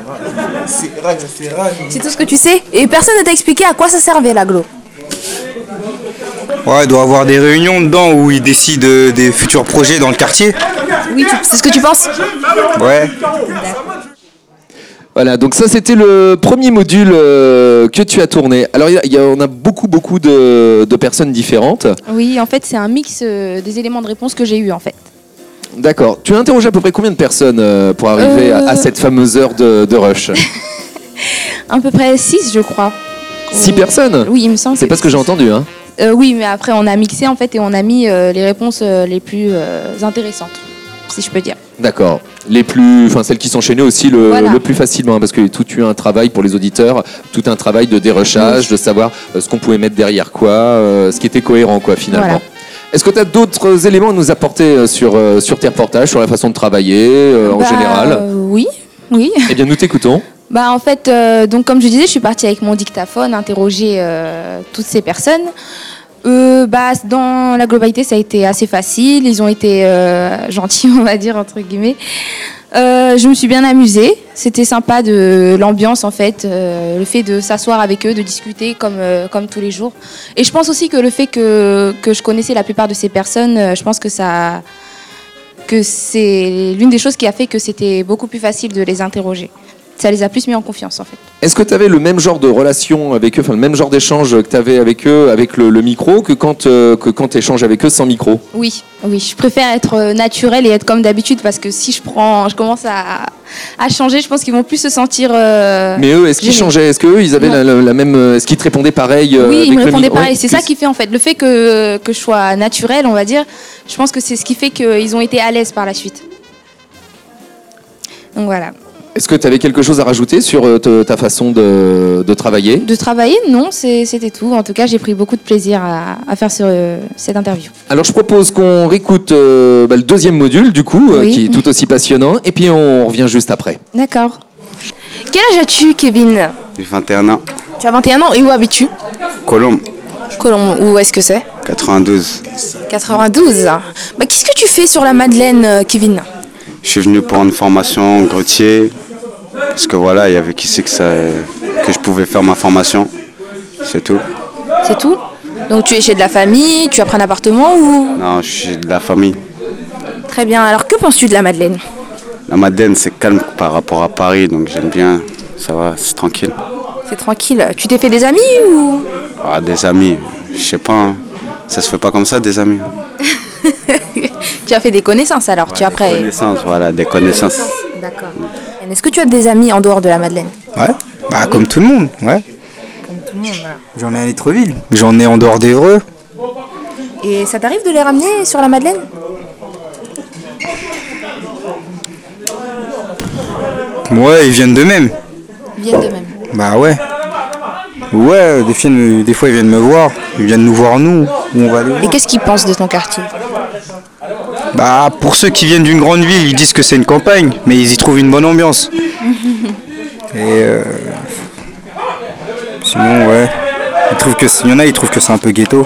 C'est tout ce que tu sais? Et personne ne t'a expliqué à quoi ça servait l'aglo? Ouais, il doit y avoir des réunions dedans où ils décident euh, des futurs projets dans le quartier. Oui, tu- c'est ce que tu penses? Ouais. Voilà, donc ça c'était le premier module euh, que tu as tourné. Alors il y a- il y a- on a beaucoup beaucoup de, de personnes différentes. Oui, en fait, c'est un mix euh, des éléments de réponse que j'ai eu en fait. D'accord. Tu as interrogé à peu près combien de personnes euh, pour arriver Euh. à, à cette fameuse heure de, de rush? À peu près six, je crois. Six personnes? Oui, il me semble. C'est pas ce que j'ai entendu, hein. Euh, oui, mais après, on a mixé en fait et on a mis euh, les réponses euh, les plus euh, intéressantes, si je peux dire. D'accord. Les plus, enfin celles qui s'enchaînaient aussi le, Voilà. le plus facilement, hein, parce que tout eu un travail pour les auditeurs, tout un travail de dérushage, de savoir euh, ce qu'on pouvait mettre derrière quoi, euh, ce qui était cohérent quoi finalement. Voilà. Est-ce que tu as d'autres éléments à nous apporter euh, sur, euh, sur tes reportages, sur la façon de travailler euh, en Bah, général? euh, Oui, oui. Eh bien nous t'écoutons. Bah en fait, euh, donc comme je disais, je suis partie avec mon dictaphone interroger euh, toutes ces personnes. Euh, bah, dans la globalité, ça a été assez facile. Ils ont été euh, gentils, on va dire, entre guillemets. Euh, je me suis bien amusée. C'était sympa de l'ambiance, en fait. Euh, le fait de s'asseoir avec eux, de discuter comme, euh, comme tous les jours. Et je pense aussi que le fait que, que je connaissais la plupart de ces personnes, euh, je pense que ça, que c'est l'une des choses qui a fait que c'était beaucoup plus facile de les interroger. Ça les a plus mis en confiance, en fait. Est-ce que tu avais le même genre de relation avec eux, enfin le même genre d'échange que tu avais avec eux avec le, le micro que quand, euh, que quand tu échanges avec eux sans micro? Oui, oui, je préfère être naturelle et être comme d'habitude parce que si je prends, je commence à, à changer, je pense qu'ils vont plus se sentir. Euh, Mais eux, est-ce qu'ils gênés. changeaient? Est-ce qu'eux, ils avaient la, la, la même. Est-ce qu'ils te répondaient pareil euh, Oui, avec ils me le répondaient micro? pareil. Oui, C'est ça qui fait en fait le fait que, que je sois naturelle, on va dire. Je pense que c'est ce qui fait qu'ils ont été à l'aise par la suite. Donc voilà. Est-ce que tu avais quelque chose à rajouter sur euh, te- ta façon de, de travailler? De travailler, non, c'est- c'était tout. En tout cas, j'ai pris beaucoup de plaisir à, à faire ce- cette interview. Alors je propose qu'on réécoute euh, bah, le deuxième module du coup, euh, Oui. qui est tout aussi passionnant, et puis on revient juste après. D'accord. Quel âge as-tu, Kevin? J'ai vingt et un ans. Tu as vingt et un ans et où habites-tu? Colombe, Colombe. Où est-ce que c'est? quatre-vingt-douze. quatre-vingt-douze. Bah, qu'est-ce que tu fais sur la Madeleine, euh, Kevin? Je suis venu pour une formation grutier. Parce que voilà, il y avait qui sait que, ça, que je pouvais faire ma formation. C'est tout. C'est tout? Donc tu es chez de la famille, tu as pris un appartement ou? Non, je suis de la famille. Très bien. Alors que penses-tu de la Madeleine? La Madeleine, c'est calme par rapport à Paris, donc j'aime bien. Ça va, c'est tranquille. C'est tranquille. Tu t'es fait des amis ou? Ah, des amis, je sais pas. Hein. Ça se fait pas comme ça, des amis. Tu as fait des connaissances alors, tu as après. Connaissances, voilà, des connaissances. D'accord. Est-ce que tu as des amis en dehors de la Madeleine? Ouais, bah comme tout le monde, ouais. Comme tout le monde, voilà. J'en ai à Litreville, j'en ai en dehors d'Evreux. Et ça t'arrive de les ramener sur la Madeleine? Ouais, ils viennent d'eux-mêmes. Ils viennent d'eux-mêmes. Bah ouais. Ouais, des, filles, des fois ils viennent me voir, ils viennent nous voir nous, où on va aller. Et qu'est-ce qu'ils pensent de ton quartier? Bah pour ceux qui viennent d'une grande ville, ils disent que c'est une campagne, mais ils y trouvent une bonne ambiance. Et euh, sinon ouais, ils trouvent que il y en a, ils trouvent que c'est un peu ghetto.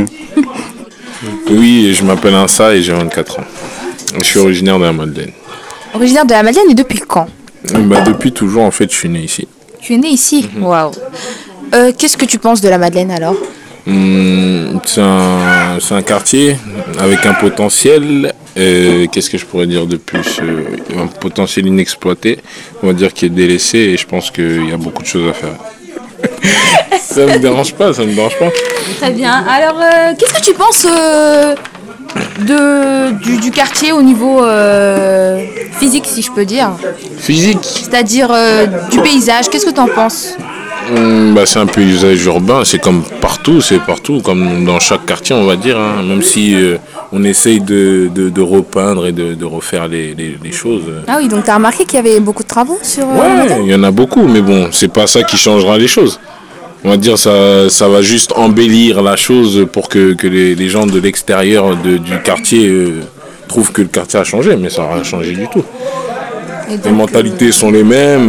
Oui, je m'appelle Insa et j'ai vingt-quatre ans. Je suis originaire de la Madeleine. Originaire de la Madeleine et depuis quand? Bah, depuis toujours, en fait, je suis né ici. Tu es né ici? Waouh. Euh, qu'est-ce que tu penses de la Madeleine alors? Hum, c'est un, c'est un quartier avec un potentiel. euh, Qu'est-ce que je pourrais dire de plus? Euh, Un potentiel inexploité, on va dire, qui est délaissé, et je pense qu'il y a beaucoup de choses à faire. Ça me dérange pas, ça me dérange pas. Très bien. Alors, euh, qu'est-ce que tu penses euh, de, du, du quartier au niveau euh, physique, si je peux dire? Physique? C'est-à-dire euh, du paysage, qu'est-ce que tu en penses? Hum, bah, c'est un paysage urbain, c'est comme partout, c'est partout, comme dans chaque quartier, on va dire, hein, même si euh, on essaye de, de, de repeindre et de, de refaire les, les, les choses. Ah oui, donc tu as remarqué qu'il y avait beaucoup de travaux sur euh, la Ouais, Madeleine? il y en a beaucoup, mais bon, c'est pas ça qui changera les choses. On va dire ça, ça va juste embellir la chose pour que, que les, les gens de l'extérieur de- du quartier euh, trouvent que le quartier a changé, mais ça n'a rien changé du tout. Les mentalités sont les mêmes,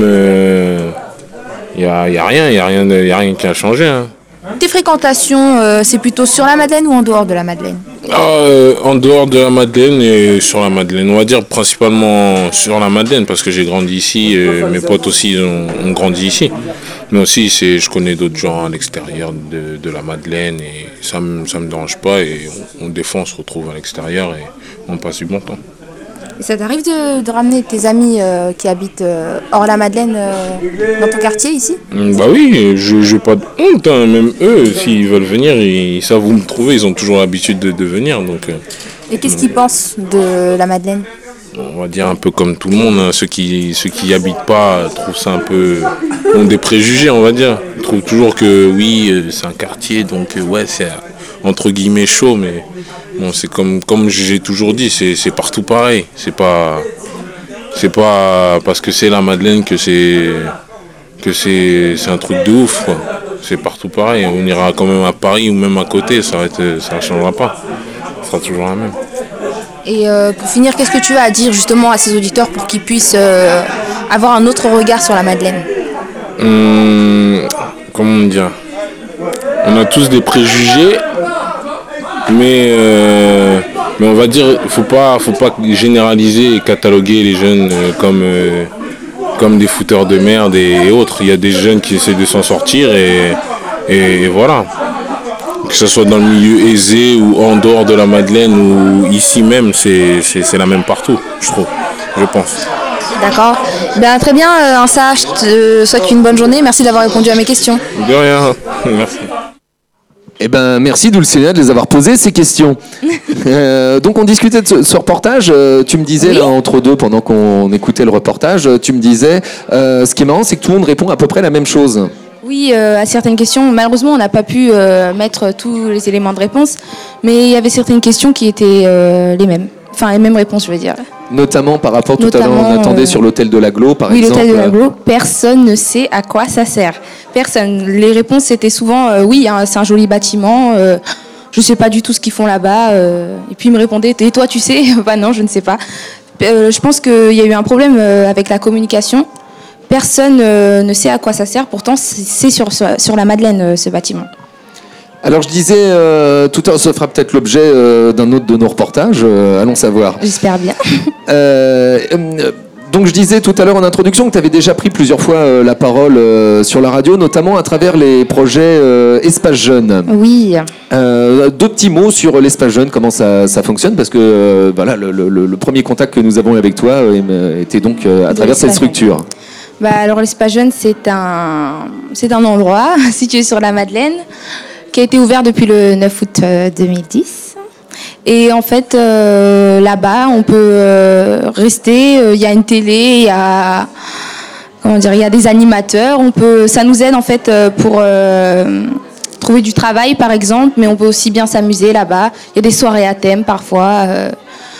il n'y a, y a rien, il n'y a, rien de- y a rien qui a changé. Hein. Tes fréquentations, euh, c'est plutôt sur la Madeleine ou en dehors de la Madeleine? Ah, euh, en dehors de la Madeleine et sur la Madeleine, on va dire principalement sur la Madeleine parce que j'ai grandi ici, et mes potes aussi ils ont, ont grandi ici. Mais aussi, c'est, je connais d'autres gens à l'extérieur de, de la Madeleine et ça ne me, ça me dérange pas. Et on, on, des fois, on se retrouve à l'extérieur et on passe du bon temps. Et ça t'arrive de, de ramener tes amis euh, qui habitent euh, hors la Madeleine euh, dans ton quartier ici? Bah oui, je n'ai pas de honte, hein. Même eux, s'ils veulent venir, ils savent où me trouver, ils ont toujours l'habitude de, de venir. Donc, euh, Et qu'est-ce qu'ils pensent de la Madeleine? on va dire un peu comme tout le monde, hein. Ceux qui ceux qui y habitent pas trouvent ça un peu, ont des préjugés, on va dire. Ils trouvent toujours que oui, euh, c'est un quartier, donc euh, ouais, c'est euh, entre guillemets chaud, mais bon, c'est comme comme j'ai toujours dit, c'est c'est partout pareil. C'est pas c'est pas parce que c'est la Madeleine que c'est que c'est c'est un truc de ouf, quoi. C'est partout pareil. On ira quand même à Paris ou même à côté, ça va être, ça changera pas. Ça sera toujours la même. Et euh, pour finir, qu'est-ce que tu as à dire justement à ces auditeurs pour qu'ils puissent euh, avoir un autre regard sur la Madeleine? Hum, comment dire? On a tous des préjugés Mais, euh, mais on va dire, faut pas, faut pas généraliser et cataloguer les jeunes euh, comme, euh, comme des fouteurs de merde et, et autres. Il y a des jeunes qui essaient de s'en sortir et, et, et voilà. Que ce soit dans le milieu aisé ou en dehors de la Madeleine ou ici même, c'est, c'est, c'est la même partout, je trouve, je pense. D'accord. Ben, très bien, euh, Ansa, je te souhaite une bonne journée. Merci d'avoir répondu à mes questions. De rien, merci. Eh ben, merci Dulcinea de les avoir posées ces questions. Euh, donc on discutait de ce, ce reportage. Euh, tu me disais Oui. là entre deux pendant qu'on écoutait le reportage, tu me disais euh, ce qui est marrant, c'est que tout le monde répond à peu près la même chose. Oui, euh, à certaines questions, malheureusement, on n'a pas pu euh, mettre tous les éléments de réponse, mais il y avait certaines questions qui étaient euh, les mêmes. Enfin, les mêmes réponses, je veux dire. Notamment par rapport, tout à l'heure, on Notamment, attendait euh, sur l'hôtel de l'Aglo, par oui, exemple. l'hôtel de l'Aglo, personne ne sait à quoi ça sert. Personne. Les réponses, c'était souvent euh, oui, hein, c'est un joli bâtiment, euh, je ne sais pas du tout ce qu'ils font là-bas. Euh, et puis, ils me répondaient, et toi, tu sais? Bah non, je ne sais pas. Euh, je pense qu'il y a eu un problème euh, avec la communication. Personne euh, ne sait à quoi ça sert, pourtant, c'est sur, sur la Madeleine, euh, ce bâtiment. Alors je disais, euh, tout à l'heure, ça fera peut-être l'objet euh, d'un autre de nos reportages, euh, allons savoir. J'espère bien. Euh, euh, donc je disais tout à l'heure en introduction que tu avais déjà pris plusieurs fois euh, la parole euh, sur la radio, notamment à travers les projets euh, Espace Jeune. Oui. Euh, deux petits mots sur l'Espace Jeune, comment ça, ça fonctionne, parce que euh, voilà, le, le, le premier contact que nous avons eu avec toi euh, était donc euh, à travers cette structure. Bah, alors l'Espace Jeune, c'est un, c'est un endroit situé sur la Madeleine qui a été ouvert depuis le neuf août deux mille dix. Et en fait, euh, là-bas, on peut euh, rester. Il euh, y a une télé, il y a comment dire, il y a des animateurs. On peut, ça nous aide en fait euh, pour euh, trouver du travail, par exemple, mais on peut aussi bien s'amuser là-bas. Il y a des soirées à thème parfois. Euh,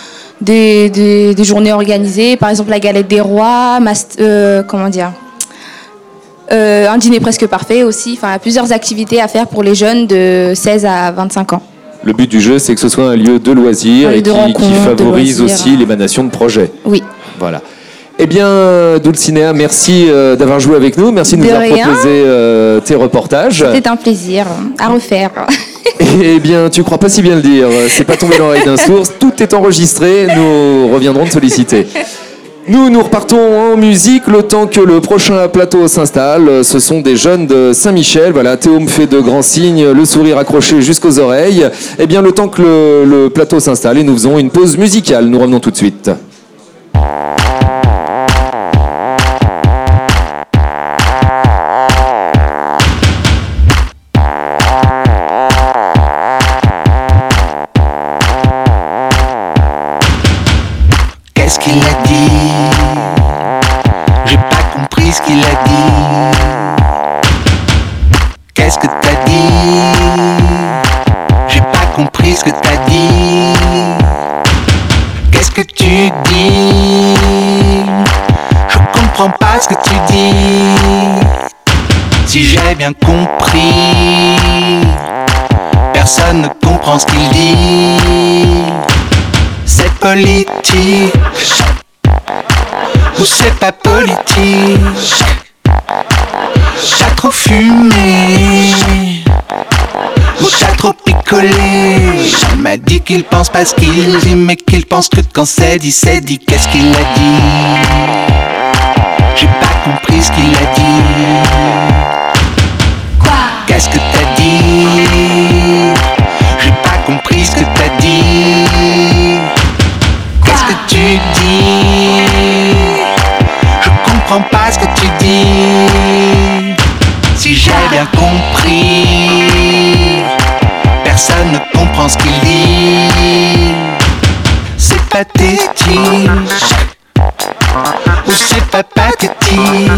Des, des, des journées organisées, par exemple la galette des rois, mast- euh, comment dire, euh, un dîner presque parfait aussi. Enfin, il y a plusieurs activités à faire pour les jeunes de seize à vingt-cinq ans. Le but du jeu, c'est que ce soit un lieu de loisirs Un lieu et de qui, rencontre, qui de favorise loisirs. aussi l'émanation de projets. Oui. Voilà. Eh bien, Dulcinea, merci euh, d'avoir joué avec nous. Merci de, De nous avoir rien. proposé euh, tes reportages. C'était un plaisir à refaire. Eh bien, tu crois pas si bien le dire. C'est pas tombé dans l'oreille d'un sourd. Tout est enregistré. Nous reviendrons te solliciter. Nous, nous repartons en musique le temps que le prochain plateau s'installe. Ce sont des jeunes de Saint-Michel. Voilà, Théo me fait de grands signes, le sourire accroché jusqu'aux oreilles. Eh bien, le temps que le, le plateau s'installe et nous faisons une pause musicale. Nous revenons tout de suite. Qu'est-ce qu'il a dit? J'ai pas compris ce qu'il a dit. Qu'est-ce que t'as dit? J'ai pas compris ce que t'as dit. Qu'est-ce que tu dis? Je comprends pas ce que tu dis. Si j'ai bien compris, personne ne comprend ce qu'il dit. C'est politique ou c'est pas politique? T'as trop fumé ou t'as trop picolé? Il m'a dit qu'il pense pas ce qu'il dit, mais qu'il pense que quand c'est dit, c'est dit. Qu'est-ce qu'il a dit? J'ai pas compris ce qu'il a dit. Quoi? Qu'est-ce que t'as dit? J'ai pas compris ce que t'as dit. Qu'est-ce que tu dis? Je comprends pas ce que tu dis. Si j'ai bien compris, personne ne comprend ce qu'il dit. C'est pathétique ou c'est pas pathétique?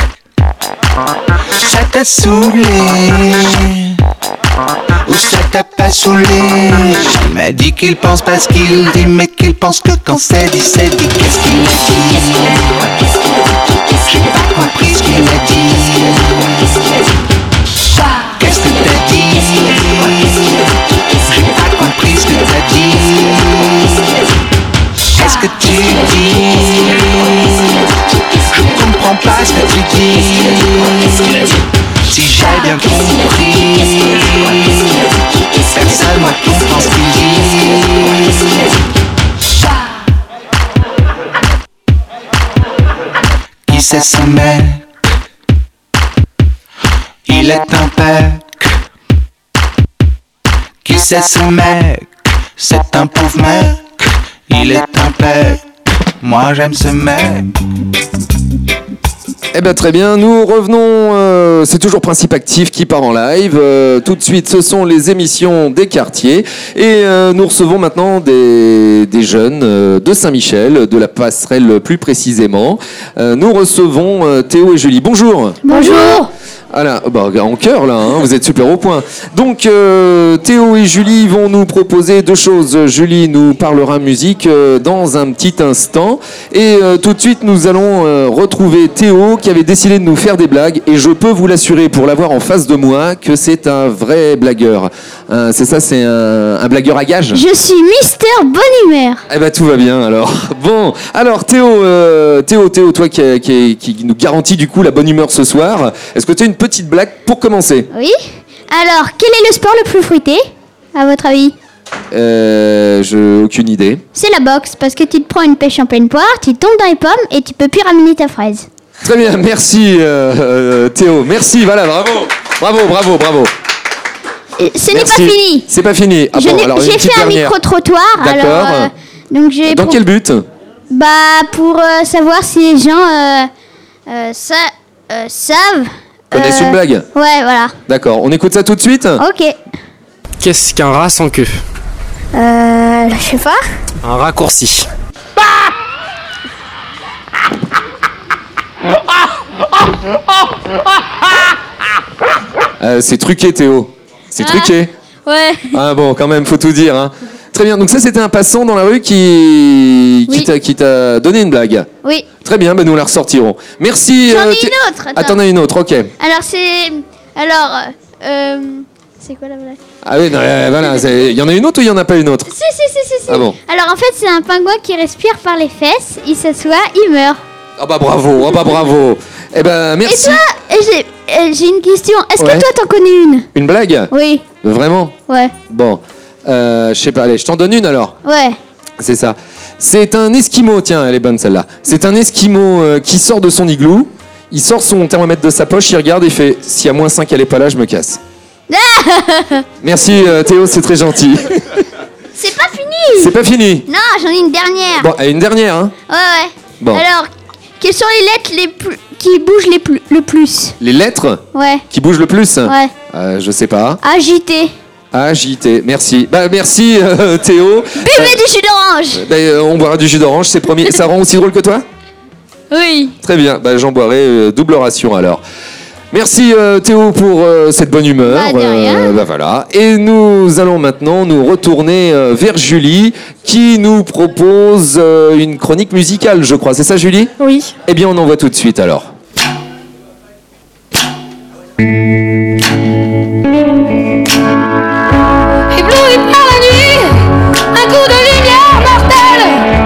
Ça t'a saoulé ou ça t'a pas saoulé? Il m'a dit qu'il pense pas ce qu'il dit, mais qu'il pense que quand c'est dit, c'est dit. Qu'est-ce qu'il a dit? J'ai pas compris ce qu'il a dit. Qu'est-ce que t'as dit? J'ai pas compris ce que t'as dit. Qu'est-ce que tu dis? Je comprends pas ce que tu dis. Si j'ai bien compris, personne ne comprend ce qu'il c'est ce mec? Il est un pec. Qui c'est ce mec? C'est un pauvre mec. Il est un pec. Moi j'aime ce mec. Eh bien très bien, nous revenons, euh, c'est toujours Principe Actif qui part en live. Euh, tout de suite, ce sont les émissions des quartiers. Et euh, nous recevons maintenant des, des jeunes euh, de Saint-Michel, de la passerelle plus précisément. Euh, nous recevons euh, Théo et Julie. Bonjour. Bonjour. Ah là, bah, en cœur là, hein, vous êtes super au point. Donc euh, Théo et Julie vont nous proposer deux choses. Julie nous parlera musique euh, dans un petit instant. Et euh, tout de suite nous allons euh, retrouver Théo qui avait décidé de nous faire des blagues. Et je peux vous l'assurer pour l'avoir en face de moi que c'est un vrai blagueur. Euh, c'est ça, c'est un, un blagueur à gage. Je suis Mister Bonne Humeur. Eh ben tout va bien alors. Bon, alors Théo, euh, Théo, Théo, toi qui, qui, qui nous garantit du coup la bonne humeur ce soir, est-ce que tu as une petite blague pour commencer? Oui. Alors, quel est le sport le plus fruité, à votre avis? Euh, j'ai aucune idée. C'est la boxe, parce que tu te prends une pêche en pleine poire, tu tombes dans les pommes et tu peux plus ramener ta fraise. Très bien, merci euh, euh, Théo, merci, voilà, bravo, bravo, bravo, bravo. Euh, Ce n'est pas Merci. fini. C'est pas fini. Ah Je bon, n'ai- alors une J'ai petite fait un dernière. micro-trottoir. D'accord. Alors, euh, donc j'ai Dans pour- quel but? Bah, pour euh, savoir si les gens euh, euh, sa- euh, savent. Connaissent euh, une blague? Ouais, voilà. D'accord, on écoute ça tout de suite? Ok. Qu'est-ce qu'un rat sans queue? Euh, je sais pas. Un raccourci. Euh, c'est truqué Théo, c'est truqué. Ouais. Ah bon, quand même, faut tout dire. Hein. Très bien, donc ça c'était un passant dans la rue qui, qui Oui. t'a- qui t'a donné une blague. Oui. Très bien, ben nous la ressortirons. Merci. J'en ai euh, une Thé- autre, attends. Ah, t'en as une autre, ok. Alors, c'est. Alors. Euh, c'est quoi la blague? Ah oui, non, euh, voilà, c'est- il y en a une autre ou il y en a pas une autre? Si, si, si, si, si. Ah bon. Alors, en fait, c'est un pingouin qui respire par les fesses, il s'assoit, il meurt. Ah bah bravo, ah bah bravo. Eh ben merci. Et toi, et j'ai euh, j'ai une question. Est-ce Ouais. que toi, t'en connais une? Une blague? Oui. Vraiment? Ouais. Bon, euh, je sais pas, allez, je t'en donne une alors. Ouais. C'est ça. C'est un Esquimau, tiens, elle est bonne celle-là. C'est un Esquimau euh, qui sort de son igloo, il sort son thermomètre de sa poche, il regarde et fait « S'il y a moins cinq, elle est pas là, je me casse. » Merci euh, Théo, c'est très gentil. C'est pas fini. C'est pas fini. Non, j'en ai une dernière. Bon, et une dernière, hein. Ouais, ouais. Bon. Alors, quelles sont les lettres les plus qui bougent les plus le plus? Les lettres Ouais. qui bougent le plus? Ouais. Euh, je sais pas. Agité. A J T, merci. Bah merci euh, Théo. Buvez du jus d'orange. Bah, euh, on boira du jus d'orange, c'est promis. Ça rend aussi drôle que toi? Oui. Très bien, bah, j'en boirai euh, double ration alors. Merci euh, Théo pour euh, cette bonne humeur. Bah, de rien. bah, voilà. Et nous allons maintenant nous retourner euh, vers Julie qui nous propose euh, une chronique musicale, je crois. C'est ça Julie? Oui. Eh bien on en voit tout de suite alors. Ébloui par la nuit, un coup de lumière mortelle.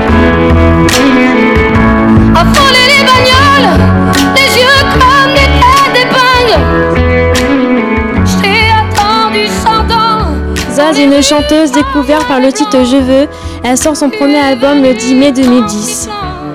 Affoler les bagnoles, les yeux comme des têtes d'épingle. J'ai attendu cent ans. Zaz est une chanteuse découverte par le titre Je veux. Elle sort son premier album le dix mai deux mille dix.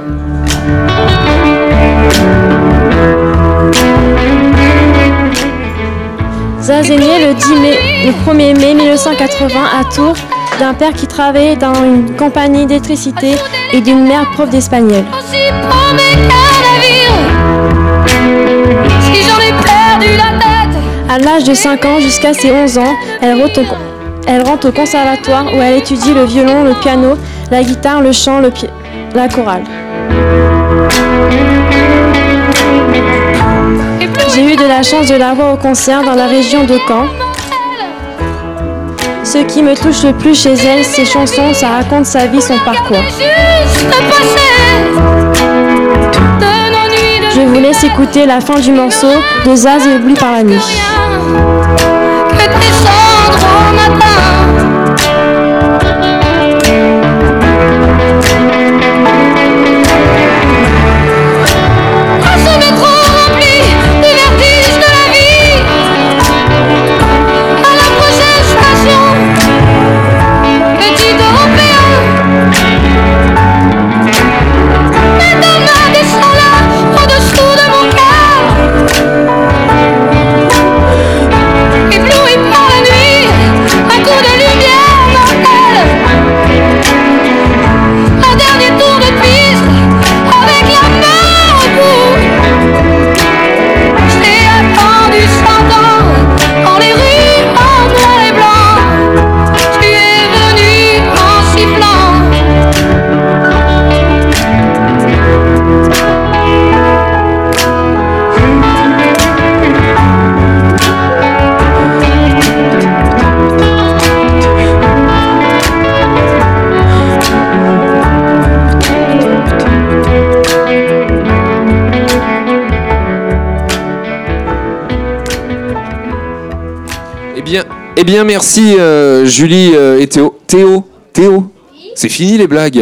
Zaz est née le, dix mai, le premier mai mille neuf cent quatre-vingts à Tours d'un père qui travaillait dans une compagnie d'électricité et d'une mère prof d'espagnol. Si promets qu'un navire, si j'en ai perdu la tête. À l'âge de cinq ans jusqu'à ses onze ans, elle rentre, au, elle rentre au conservatoire où elle étudie le violon, le piano, la guitare, le chant, le pi- la chorale. J'ai eu de la chance de la voir au concert dans la région de Caen. Ce qui me touche le plus chez elle, ses chansons, ça raconte sa vie, son parcours. Je vous laisse écouter la fin du morceau de Zaz ébloui par la nuit. Que tes cendres au matin. À ce métro rempli du vertige de la vie. À la prochaine station, petit européen. Mais demain descend là, en dessous Eh bien, merci euh, Julie euh, et Théo. Théo, Théo, c'est fini les blagues.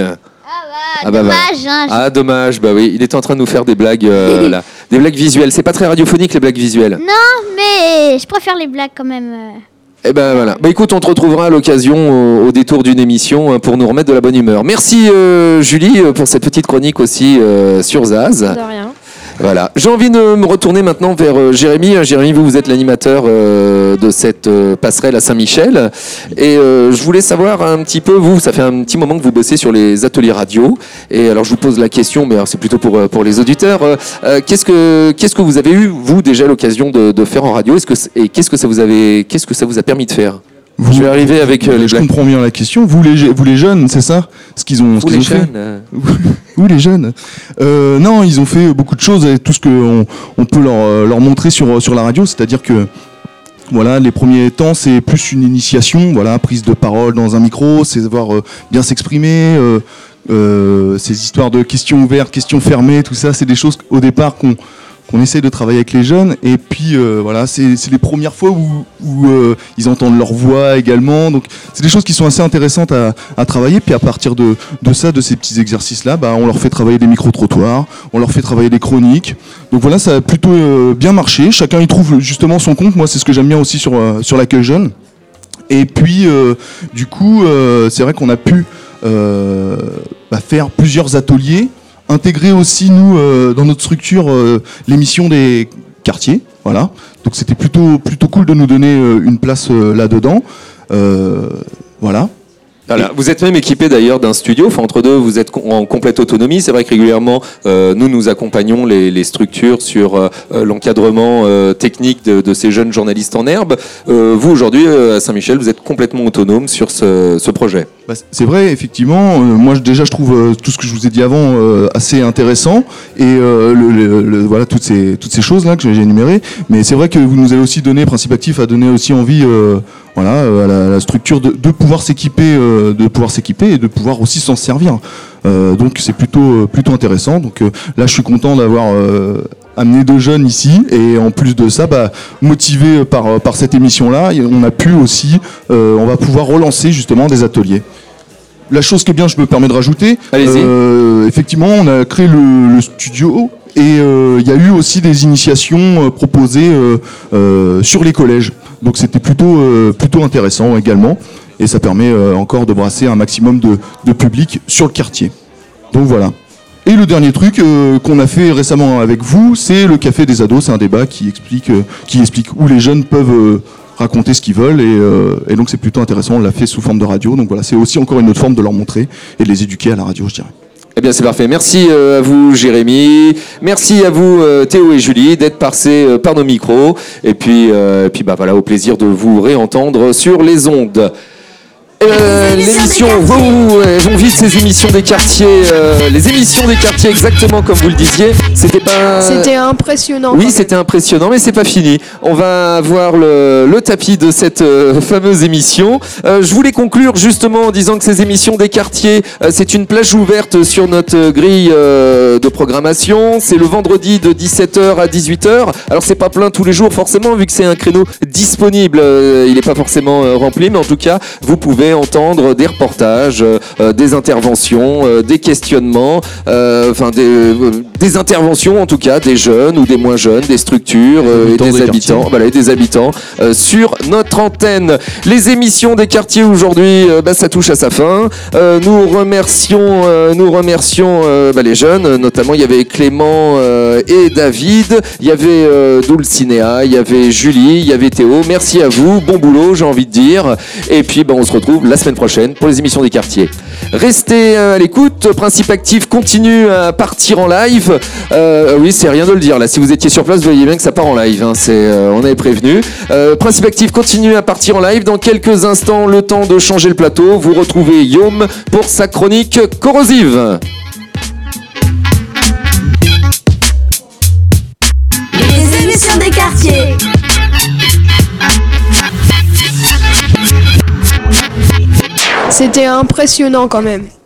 Ah bah, dommage, bah. hein, je- Ah dommage, bah oui, il était en train de nous faire des blagues euh, là, des blagues visuelles. C'est pas très radiophonique les blagues visuelles. Non, mais je préfère les blagues quand même. euh. Eh ben voilà. Bah écoute, on te retrouvera à l'occasion au, au détour d'une émission hein, pour nous remettre de la bonne humeur. Merci euh, Julie euh, pour cette petite chronique aussi euh, sur Zaz. De rien. Voilà. J'ai envie de me retourner maintenant vers euh, Jérémy. Jérémy, vous, vous êtes l'animateur euh, de cette euh, passerelle à Saint-Michel. Et euh, je voulais savoir un petit peu, vous, ça fait un petit moment que vous bossez sur les ateliers radio. Et alors, je vous pose la question, mais alors, c'est plutôt pour, euh, pour les auditeurs. Euh, euh, qu'est-ce que, qu'est-ce que vous avez eu, vous, déjà l'occasion de, de faire en radio? Est-ce que, c- Et qu'est-ce que ça vous avait, qu'est-ce que ça vous a permis de faire? Vous- Je vais arriver avec euh, les Je blagues. comprends bien la question. Vous les, je- vous les jeunes, c'est ça ce qu'ils ont, ce Vous, qu'ils les ont fait jeunes, euh. Vous les jeunes. Euh, non, ils ont fait beaucoup de choses et tout ce qu'on on peut leur, euh, leur montrer sur, sur la radio, c'est-à-dire que voilà, les premiers temps, c'est plus une initiation, voilà, prise de parole dans un micro, c'est savoir euh, bien s'exprimer, euh, euh, ces histoires de questions ouvertes, questions fermées, tout ça, c'est des choses au départ qu'on qu'on essaie de travailler avec les jeunes. Et puis euh, voilà, c'est c'est les premières fois où, où euh, ils entendent leur voix également. Donc c'est des choses qui sont assez intéressantes à, à travailler. Puis à partir de, de ça, de ces petits exercices-là, bah, on leur fait travailler des micro-trottoirs, on leur fait travailler des chroniques. Donc voilà, ça a plutôt euh, bien marché. Chacun y trouve justement son compte. Moi, c'est ce que j'aime bien aussi sur, euh, sur l'accueil jeune. Et puis, euh, du coup, euh, c'est vrai qu'on a pu euh, bah, faire plusieurs ateliers, intégrer aussi, nous, euh, dans notre structure, euh, l'émission des quartiers. Voilà. Donc c'était plutôt, plutôt cool de nous donner euh, une place euh, là-dedans. Euh, voilà. Voilà. Vous êtes même équipé d'ailleurs d'un studio, enfin entre deux vous êtes com- en complète autonomie. C'est vrai que régulièrement euh, nous nous accompagnons les, les structures sur euh, l'encadrement euh, technique de, de ces jeunes journalistes en herbe. Euh, vous aujourd'hui euh, à Saint-Michel vous êtes complètement autonome sur ce, ce projet. Bah, c'est vrai, effectivement. Euh, moi, je- déjà, je trouve euh, tout ce que je vous ai dit avant euh, assez intéressant et euh, le, le- le- voilà toutes ces toutes ces choses là que j'ai énumérées. Mais c'est vrai que vous nous avez aussi donné, Principe Actif a donné aussi envie, euh, voilà, euh, à la, la structure de, de pouvoir s'équiper, euh, de pouvoir s'équiper et de pouvoir aussi s'en servir. Euh, donc, c'est plutôt euh, plutôt intéressant. Donc euh, là, je suis content d'avoir euh, amené deux jeunes ici et en plus de ça, bah, motivé par par cette émission-là, on a pu aussi, euh, on va pouvoir relancer justement des ateliers. La chose qui est bien, je me permets de rajouter, euh, effectivement, on a créé le, le studio et euh, il y a eu aussi des initiations euh, proposées euh, euh, sur les collèges. Donc c'était plutôt, euh, plutôt intéressant également et ça permet euh, encore de brasser un maximum de, de public sur le quartier. Donc voilà. Et le dernier truc euh, qu'on a fait récemment avec vous, c'est le Café des ados. C'est un débat qui explique, euh, qui explique où les jeunes peuvent euh, raconter ce qu'ils veulent et, euh, et donc c'est plutôt intéressant. On l'a fait sous forme de radio. Donc voilà, c'est aussi encore une autre forme de leur montrer et de les éduquer à la radio, je dirais. Eh bien, c'est parfait. Merci euh, à vous, Jérémy. Merci à vous, euh, Théo et Julie, d'être passés euh, par nos micros. Et puis, euh, et puis bah, voilà, au plaisir de vous réentendre sur les ondes. Euh, l'émission, wow, ouais, vont vite ces émissions des quartiers, euh, les émissions des quartiers exactement comme vous le disiez. C'était pas. C'était impressionnant. Oui, c'était impressionnant, mais c'est pas fini. On va voir le, le tapis de cette euh, fameuse émission. Euh, je voulais conclure justement en disant que ces émissions des quartiers, euh, c'est une plage ouverte sur notre grille euh, de programmation. C'est le vendredi de dix-sept heures à dix-huit heures. Alors c'est pas plein tous les jours forcément, vu que c'est un créneau disponible. Euh, il n'est pas forcément euh, rempli, mais en tout cas, vous pouvez entendre des reportages, euh, des interventions, euh, des questionnements, euh, enfin des, euh, des interventions en tout cas, des jeunes ou des moins jeunes, des structures euh, et des, des habitants, quartiers. voilà, et des habitants euh, sur notre antenne. Les émissions des quartiers aujourd'hui, euh, bah, ça touche à sa fin. Euh, nous remercions, euh, nous remercions euh, bah, les jeunes, notamment il y avait Clément euh, et David, il y avait euh, Dulcinea, il y avait Julie, il y avait Théo. Merci à vous, bon boulot, j'ai envie de dire. Et puis bah, on se retrouve la semaine prochaine pour les émissions des quartiers. Restez euh, à l'écoute. Principe Actif continue à partir en live. Euh, oui, c'est rien de le dire là. Si vous étiez sur place, vous voyez bien que ça part en live. Hein. C'est, euh, on avait prévenu. Euh, Principe Actif continue à partir en live. Dans quelques instants, le temps de changer le plateau. Vous retrouvez Yom pour sa chronique corrosive. Les émissions des quartiers. C'était impressionnant quand même.